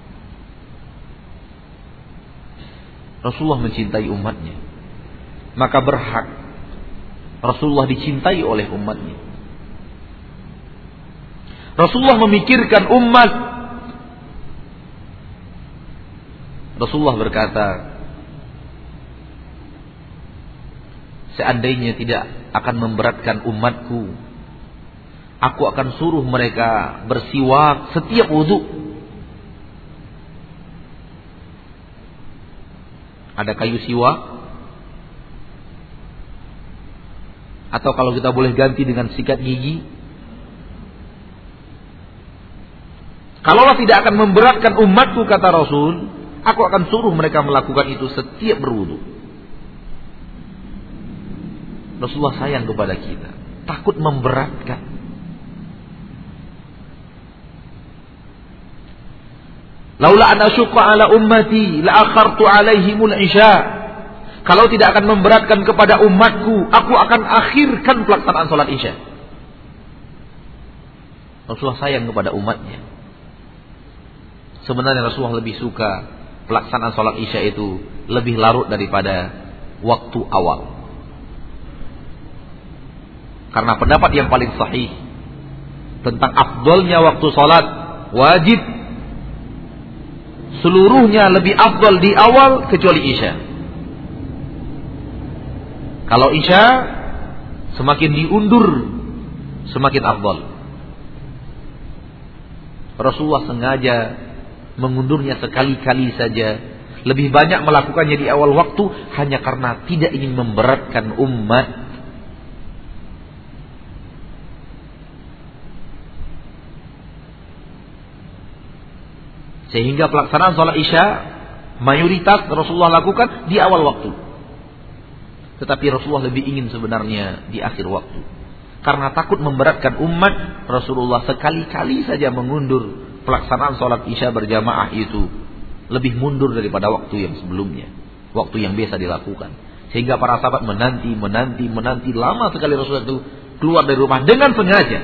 Rasulullah mencintai umatnya, maka berhak Rasulullah dicintai oleh umatnya. Rasulullah memikirkan umat. Rasulullah berkata, seandainya tidak akan memberatkan umatku, aku akan suruh mereka bersiwak setiap wudu. Ada kayu siwak, atau kalau kita boleh ganti dengan sikat gigi. Kalaulah tidak akan memberatkan umatku, kata Rasul, aku akan suruh mereka melakukan itu setiap berwudu. Rasulullah sayang kepada kita, takut memberatkan. Laula an asyqa ala ummati la akhartu alaihimul isya. Kalau tidak akan memberatkan kepada umatku, aku akan akhirkan pelaksanaan salat isya. Rasulullah sayang kepada umatnya. Sebenarnya Rasulullah lebih suka pelaksanaan salat isya itu lebih larut daripada waktu awal. Karena pendapat yang paling sahih tentang afdolnya waktu salat wajib, seluruhnya lebih afdol di awal kecuali isya. Kalau isya semakin diundur semakin afdol. Rasulullah sengaja mengundurnya sekali-kali saja, lebih banyak melakukannya di awal waktu hanya karena tidak ingin memberatkan umat. Sehingga pelaksanaan sholat isya mayoritas Rasulullah lakukan di awal waktu. Tetapi Rasulullah lebih ingin sebenarnya di akhir waktu. Karena takut memberatkan umat, Rasulullah sekali-kali saja mengundur pelaksanaan sholat Isya berjamaah itu. Lebih mundur daripada waktu yang sebelumnya. Waktu yang biasa dilakukan. Sehingga para sahabat menanti. Lama sekali Rasulullah itu keluar dari rumah dengan sengaja.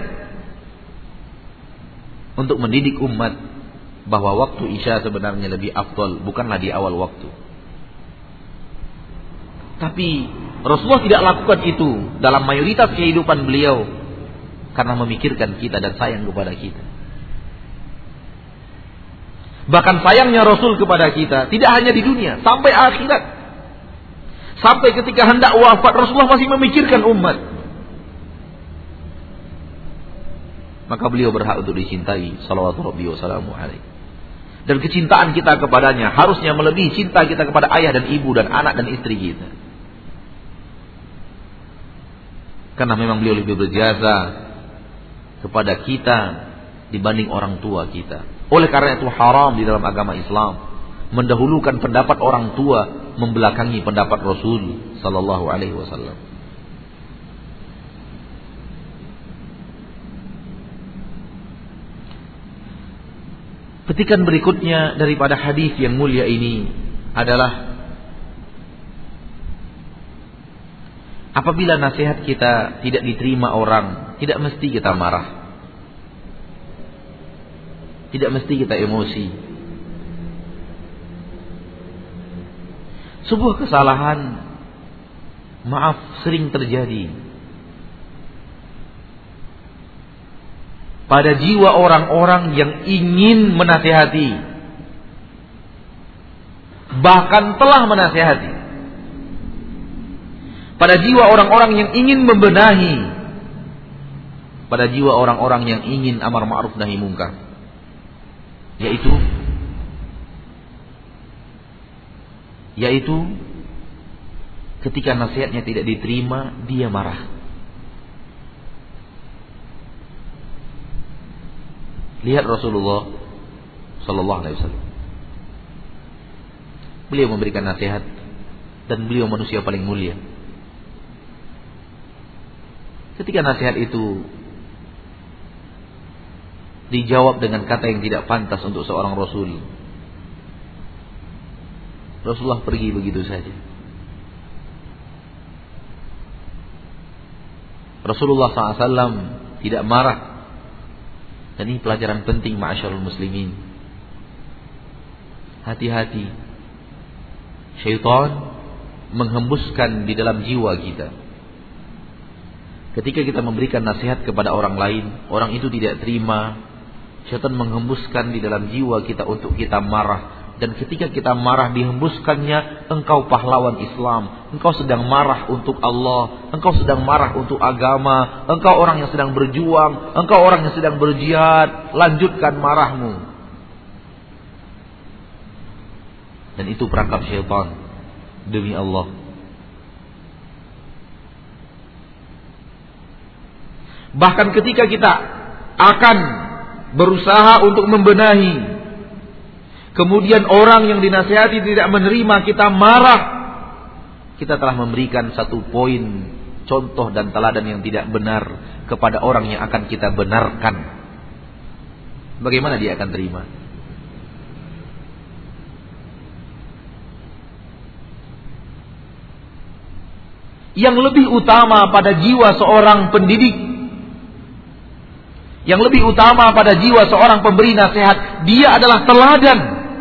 Untuk mendidik umat bahwa waktu Isya sebenarnya lebih afdal, bukanlah di awal waktu. Tapi Rasulullah tidak lakukan itu dalam mayoritas kehidupan beliau karena memikirkan kita dan sayang kepada kita. Bahkan sayangnya Rasul kepada kita tidak hanya di dunia, sampai akhirat. Sampai ketika hendak wafat, Rasulullah masih memikirkan umat. Maka beliau berhak untuk dicintai, salawatu rabbi wa salamu alaihi. Dan kecintaan kita kepadanya harusnya melebihi cinta kita kepada ayah dan ibu dan anak dan istri kita. Karena memang beliau lebih berjasa kepada kita dibanding orang tua kita. Oleh karena itu haram di dalam agama Islam mendahulukan pendapat orang tua membelakangi pendapat Rasul sallallahu alaihi wasallam. Petikan berikutnya daripada hadis yang mulia ini adalah apabila nasihat kita tidak diterima orang, tidak mesti kita marah. Tidak mesti kita emosi. Sebuah kesalahan, maaf, sering terjadi pada jiwa orang-orang yang ingin menasihati, bahkan telah menasihati. Pada jiwa orang-orang yang ingin membenahi, pada jiwa orang-orang yang ingin amar ma'ruf nahi mungkar, yaitu ketika nasihatnya tidak diterima, dia marah. Lihat Rasulullah sallallahu alaihi wasallam. Beliau memberikan nasihat dan beliau manusia paling mulia. Ketika nasihat itu dijawab dengan kata yang tidak pantas untuk seorang Rasul, Rasulullah pergi begitu saja. Rasulullah SAW tidak marah. Dan ini pelajaran penting ma'asyarul muslimin. Hati-hati, syaitan menghembuskan di dalam jiwa kita. Ketika kita memberikan nasihat kepada orang lain, orang itu tidak terima, syaitan menghembuskan di dalam jiwa kita untuk kita marah. Dan ketika kita marah dihembuskannya, engkau pahlawan Islam, engkau sedang marah untuk Allah, engkau sedang marah untuk agama, engkau orang yang sedang berjuang, engkau orang yang sedang berjihad, lanjutkan marahmu. Dan itu perangkap syaitan, demi Allah. Bahkan ketika kita akan berusaha untuk membenahi, kemudian orang yang dinasihati tidak menerima, kita marah, kita telah memberikan satu poin contoh dan teladan yang tidak benar kepada orang yang akan kita benarkan. Bagaimana dia akan terima? Yang lebih utama pada jiwa seorang pendidik, yang lebih utama pada jiwa seorang pemberi nasihat, dia adalah teladan.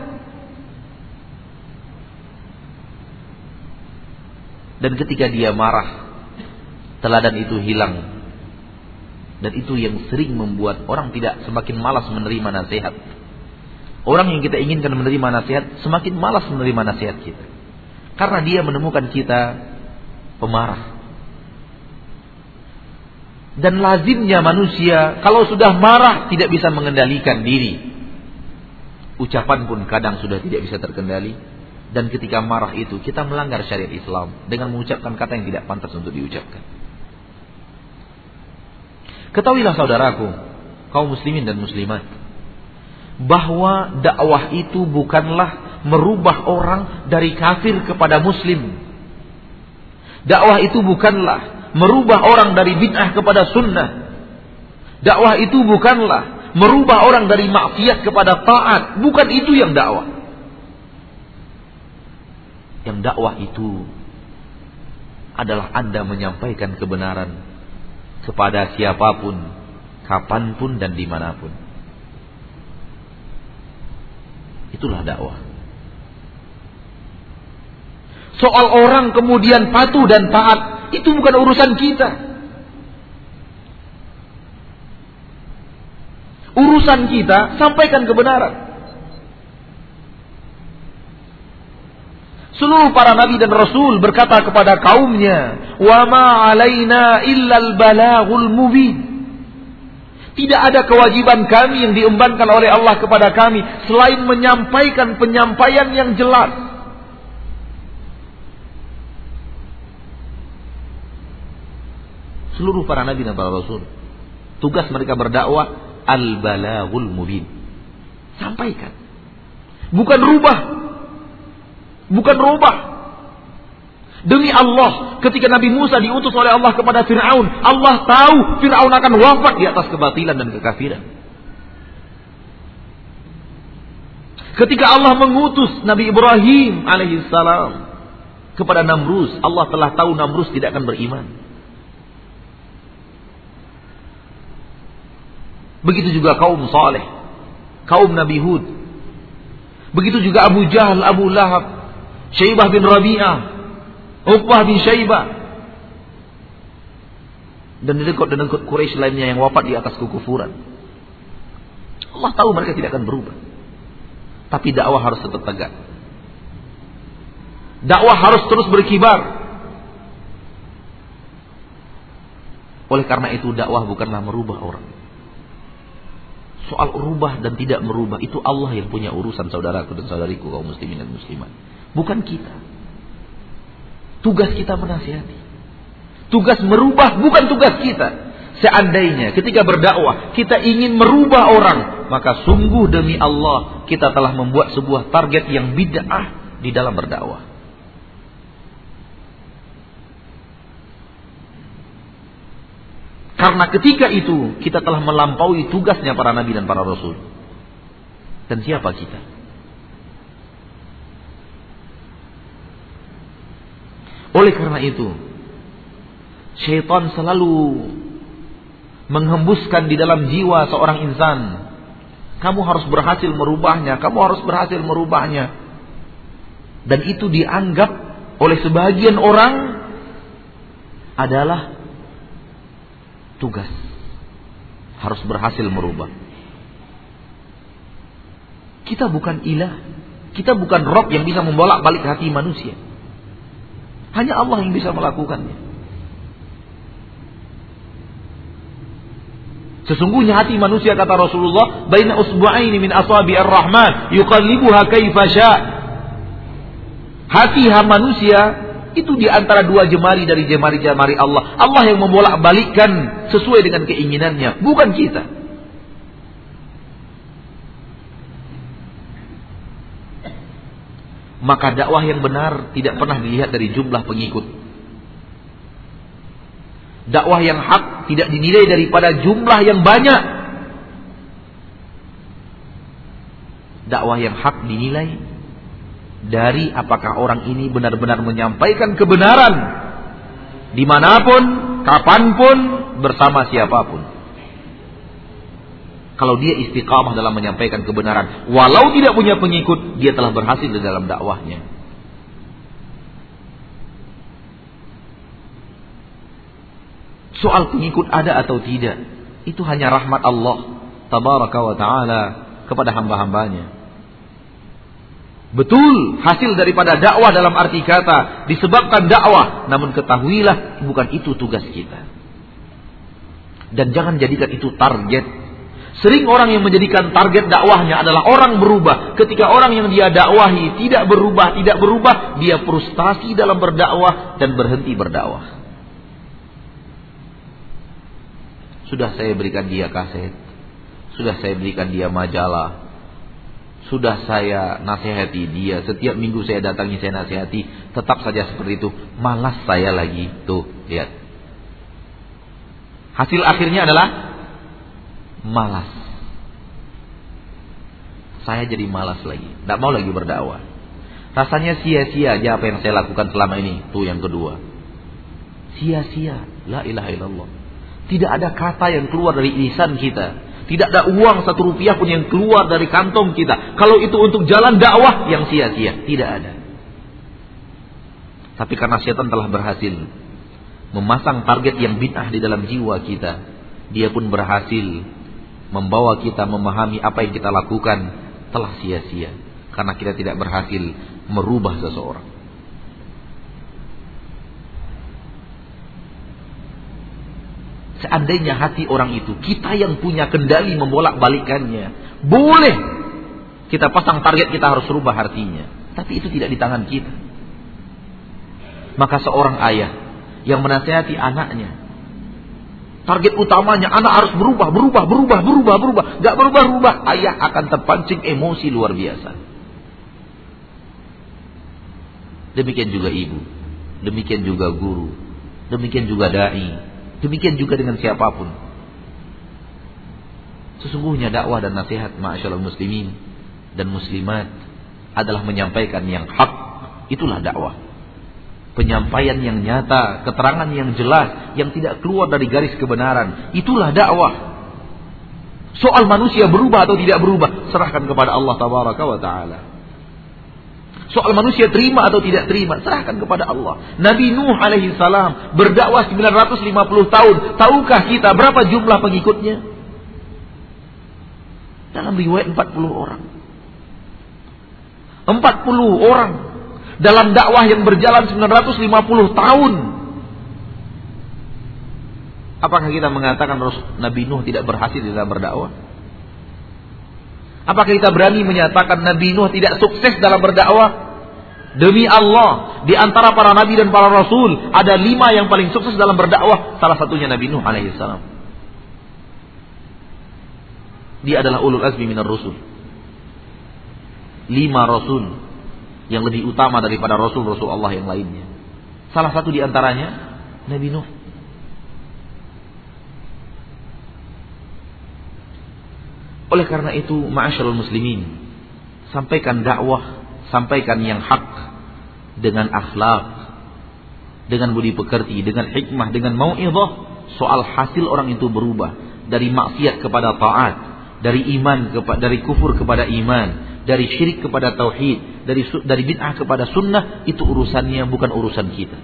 Dan ketika dia marah, teladan itu hilang. Dan itu yang sering membuat orang tidak semakin malas menerima nasihat. Orang yang kita inginkan menerima nasihat semakin malas menerima nasihat kita, karena dia menemukan kita pemarah. Dan lazimnya manusia kalau sudah marah tidak bisa mengendalikan diri. Ucapan pun kadang sudah tidak bisa terkendali. Dan ketika marah itu kita melanggar syariat Islam dengan mengucapkan kata yang tidak pantas untuk diucapkan. Ketahuilah saudaraku, kaum muslimin dan muslimat, bahwa dakwah itu bukanlah merubah orang dari kafir kepada muslim. Dakwah itu bukanlah merubah orang dari bid'ah kepada sunnah. Dakwah itu bukanlah merubah orang dari maksiat kepada taat. Bukan itu yang dakwah. Yang dakwah itu adalah Anda menyampaikan kebenaran kepada siapapun, kapanpun dan dimanapun. Itulah dakwah. Soal orang kemudian patuh dan taat, itu bukan urusan kita. Urusan kita, sampaikan kebenaran. Seluruh para nabi dan rasul berkata kepada kaumnya, "Wa ma 'alaina illal balaghul mubin." Tidak ada kewajiban kami yang diembankan oleh Allah kepada kami selain menyampaikan penyampaian yang jelas. Seluruh para nabi dan para rasul, tugas mereka berdakwah al-balaghul mubin. Sampaikan. Bukan rubah. Bukan rubah. Demi Allah, ketika Nabi Musa diutus oleh Allah kepada Fir'aun, Allah tahu Fir'aun akan wafat di atas kebatilan dan kekafiran. Ketika Allah mengutus Nabi Ibrahim alaihissalam kepada Namrus, Allah telah tahu Namrus tidak akan beriman. Begitu juga kaum Saleh, kaum Nabi Hud. Begitu juga Abu Jahal, Abu Lahab, Syaibah bin Rabi'ah, Uqbah bin Syaibah, dan dedekut-dedekut Quraisy lainnya yang wafat di atas kekufuran. Allah tahu mereka tidak akan berubah. Tapi dakwah harus tetap tegak. Dakwah harus terus berkibar. Oleh karena itu dakwah bukanlah merubah orang. Soal merubah dan tidak merubah itu Allah yang punya urusan, saudaraku dan saudariku kaum muslimin dan muslimat. Bukan kita. Tugas kita menasihati. Tugas merubah bukan tugas kita. Seandainya ketika berdakwah kita ingin merubah orang, maka sungguh demi Allah kita telah membuat sebuah target yang bid'ah di dalam berdakwah. Karena ketika itu kita telah melampaui tugasnya para nabi dan para rasul. Dan siapa kita? Oleh karena itu, syaitan selalu menghembuskan di dalam jiwa seorang insan, kamu harus berhasil merubahnya, kamu harus berhasil merubahnya. Dan itu dianggap oleh sebagian orang adalah tugas. Harus berhasil merubah. Kita bukan ilah, kita bukan Rabb yang bisa membolak-balik hati manusia. Hanya Allah yang bisa melakukannya. Sesungguhnya hati manusia, kata Rasulullah, baina usbu'aini min asabi'ir rahman yuqallibuha kaifa sya'. Hati manusia itu di antara dua jemari dari jemari-jemari Allah. Allah yang membolak-balikkan sesuai dengan keinginannya, bukan kita. Maka dakwah yang benar tidak pernah dilihat dari jumlah pengikut. Dakwah yang hak tidak dinilai daripada jumlah yang banyak. Dakwah yang hak dinilai dari apakah orang ini benar-benar menyampaikan kebenaran dimanapun, kapanpun, bersama siapapun. Kalau dia istiqamah dalam menyampaikan kebenaran, walau tidak punya pengikut, dia telah berhasil di dalam dakwahnya. Soal pengikut ada atau tidak, itu hanya rahmat Allah tabaraka wa ta'ala kepada hamba-hambanya. Betul, hasil daripada dakwah dalam arti kata disebabkan dakwah, namun ketahuilah bukan itu tugas kita. Dan jangan jadikan itu target. Sering orang yang menjadikan target dakwahnya adalah orang berubah. Ketika orang yang dia dakwahi tidak berubah, dia frustasi dalam berdakwah dan berhenti berdakwah. Sudah saya berikan dia kaset, sudah saya berikan dia majalah, Sudah saya nasihati dia, setiap minggu saya datangi, saya nasihati, tetap saja seperti itu. Malas saya lagi. Tuh, lihat. Hasil akhirnya adalah malas. Saya jadi malas lagi, tidak mau lagi berdakwah. Rasanya sia-sia aja apa yang saya lakukan selama ini. Tuh yang kedua. Sia-sia. La ilaha illallah. Tidak ada kata yang keluar dari lisan kita. Tidak ada uang 1 rupiah pun yang keluar dari kantong kita. Kalau itu untuk jalan dakwah yang sia-sia. Tidak ada. Tapi karena syaitan telah berhasil memasang target yang bid'ah di dalam jiwa kita, dia pun berhasil membawa kita memahami apa yang kita lakukan telah sia-sia. Karena kita tidak berhasil merubah seseorang. Seandainya hati orang itu kita yang punya kendali membolak-balikannya, boleh kita pasang target, kita harus rubah hatinya. Tapi itu tidak di tangan kita. Maka seorang ayah yang menasihati anaknya, target utamanya anak harus berubah. Gak berubah, ayah akan terpancing emosi luar biasa. Demikian juga ibu, demikian juga guru, demikian juga dai. Demikian juga dengan siapapun. Sesungguhnya dakwah dan nasihat ma'asyiral muslimin dan muslimat adalah menyampaikan yang hak. Itulah dakwah. Penyampaian yang nyata, keterangan yang jelas, yang tidak keluar dari garis kebenaran. Itulah dakwah. Soal manusia berubah atau tidak berubah, serahkan kepada Allah tabaraka wa ta'ala. Soal manusia terima atau tidak terima, serahkan kepada Allah. Nabi Nuh alaihi salam berdakwah 950 tahun. Tahukah kita berapa jumlah pengikutnya? Dalam riwayat 40 orang. 40 orang dalam dakwah yang berjalan 950 tahun. Apakah kita mengatakan Nabi Nuh tidak berhasil dalam berdakwah? Apakah kita berani menyatakan Nabi Nuh tidak sukses dalam berdakwah? Demi Allah, di antara para nabi dan para rasul ada 5 yang paling sukses dalam berdakwah. Salah satunya Nabi Nuh alaihi salam. Dia adalah ulul azmi minar rusul. 5 rasul yang lebih utama daripada rasul-rasul Allah yang lainnya. Salah satu di antaranya Nabi Nuh. Oleh karena itu, ma'asyiral muslimin, sampaikan dakwah, sampaikan yang hak dengan akhlak, dengan budi pekerti, dengan hikmah, dengan mau'izah. Soal hasil orang itu berubah dari maksiat kepada taat, dari dari kufur kepada iman, dari syirik kepada tauhid, dari bid'ah kepada sunnah, itu urusannya, bukan urusan kita.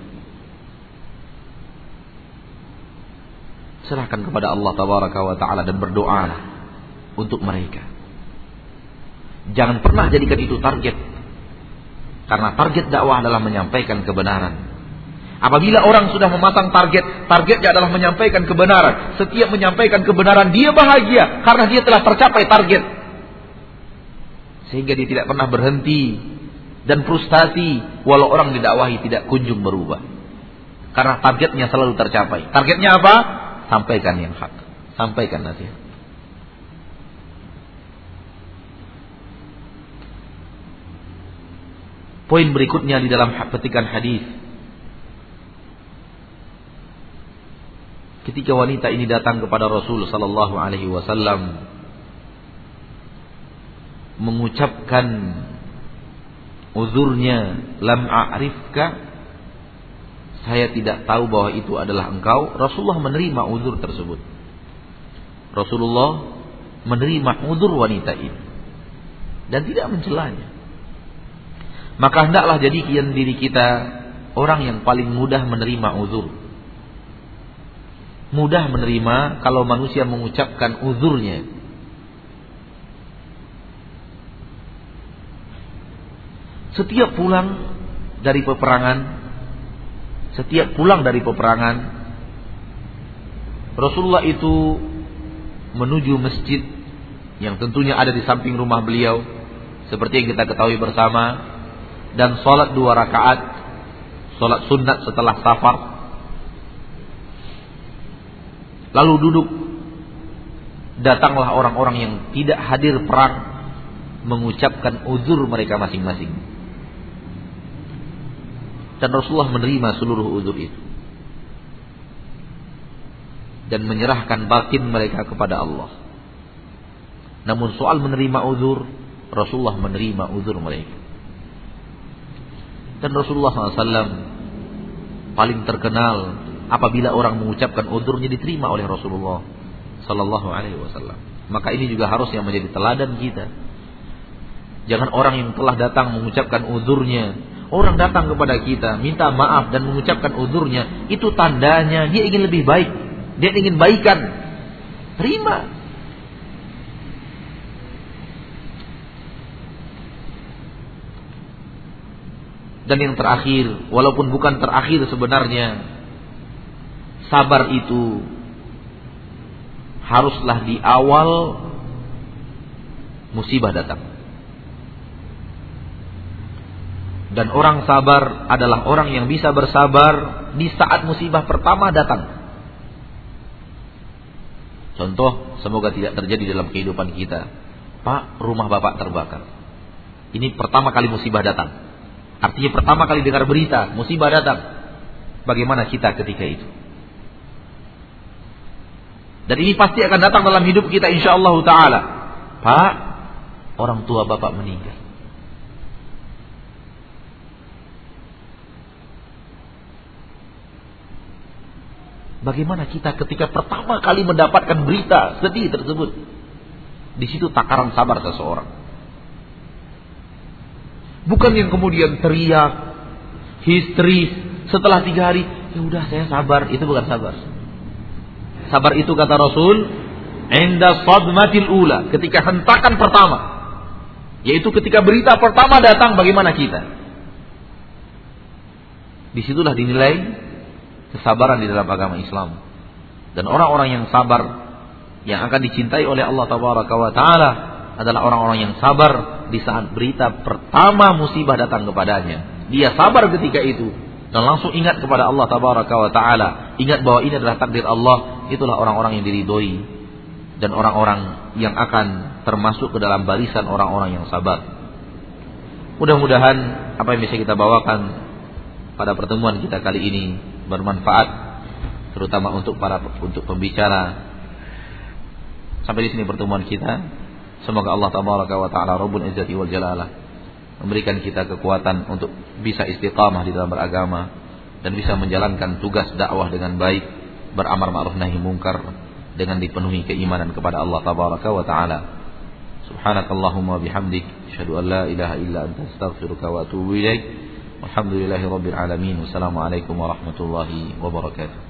Serahkan kepada Allah tabaraka wa ta'ala dan berdoalah untuk mereka. Jangan pernah jadikan itu target. Karena target dakwah adalah menyampaikan kebenaran. Apabila orang sudah memasang targetnya adalah menyampaikan kebenaran. Setiap menyampaikan kebenaran dia bahagia karena dia telah tercapai target. Sehingga dia tidak pernah berhenti dan frustasi walau orang didakwahi tidak kunjung berubah. Karena targetnya selalu tercapai. Targetnya apa? Sampaikan yang hak, sampaikan nasihat. Poin berikutnya di dalam petikan hadis. Ketika wanita ini datang kepada Rasul sallallahu alaihi wasallam mengucapkan uzurnya, lam a'rifka, saya tidak tahu bahwa itu adalah engkau. Rasulullah menerima uzur tersebut. Rasulullah menerima uzur wanita ini dan tidak mencelanya. Maka hendaklah jadikan diri kita orang yang paling mudah menerima uzur. Mudah menerima kalau manusia mengucapkan uzurnya. Setiap pulang dari peperangan, Rasulullah itu menuju masjid yang tentunya ada di samping rumah beliau, seperti yang kita ketahui bersama, dan sholat 2 rakaat, sholat sunat setelah safar. Lalu duduk. Datanglah orang-orang yang tidak hadir perang, mengucapkan uzur mereka masing-masing. Dan Rasulullah menerima seluruh uzur itu dan menyerahkan batin mereka kepada Allah. Namun soal menerima uzur, Rasulullah menerima uzur mereka. Dan Rasulullah SAW paling terkenal apabila orang mengucapkan uzurnya diterima oleh Rasulullah SAW. Maka ini juga harus yang menjadi teladan kita. Jangan orang yang telah datang mengucapkan uzurnya, orang datang kepada kita minta maaf dan mengucapkan uzurnya, itu tandanya dia ingin lebih baik, dia ingin baikan. Terima. Dan yang terakhir, walaupun bukan terakhir sebenarnya, sabar itu haruslah di awal musibah datang. Dan orang sabar adalah orang yang bisa bersabar di saat musibah pertama datang. Contoh, semoga tidak terjadi dalam kehidupan kita. Pak, rumah bapak terbakar. Ini pertama kali musibah datang. Artinya pertama kali dengar berita musibah datang. Bagaimana kita ketika itu? Dan ini pasti akan datang dalam hidup kita insyaallah ta'ala. Pak, orang tua bapak meninggal. Bagaimana kita ketika pertama kali mendapatkan berita sedih tersebut? Di situ takaran sabar seseorang. Bukan yang kemudian teriak, histeris, setelah 3 hari, ya udah saya sabar, itu bukan sabar. Sabar itu kata Rasul, inda sadmatil ula, ketika hentakan pertama. Yaitu ketika berita pertama datang, bagaimana kita? Disitulah dinilai kesabaran di dalam agama Islam. Dan orang-orang yang sabar, yang akan dicintai oleh Allah Tabaraka wa Ta'ala, adalah orang-orang yang sabar di saat berita pertama musibah datang kepadanya. Dia sabar ketika itu dan langsung ingat kepada Allah Tabaraka wa Ta'ala. Ingat bahwa ini adalah takdir Allah. Itulah orang-orang yang diridhoi dan orang-orang yang akan termasuk ke dalam barisan orang-orang yang sabar. Mudah-mudahan apa yang bisa kita bawakan pada pertemuan kita kali ini bermanfaat, terutama untuk pembicara. Sampai di sini pertemuan kita. Semoga Allah Tabaraka wa Ta'ala Rabbul Izzati wal Jalalah memberikan kita kekuatan untuk bisa istiqamah di dalam beragama dan bisa menjalankan tugas dakwah dengan baik, beramar ma'ruf nahi munkar dengan dipenuhi keimanan kepada Allah Tabaraka wa Ta'ala. Subhanakallahumma bihamdik, asyhadu an la ilaha illa anta, astaghfiruka wa atubu ilaik. Walhamdulillahi rabbil alamin. Wassalamualaikum warahmatullahi wabarakatuh.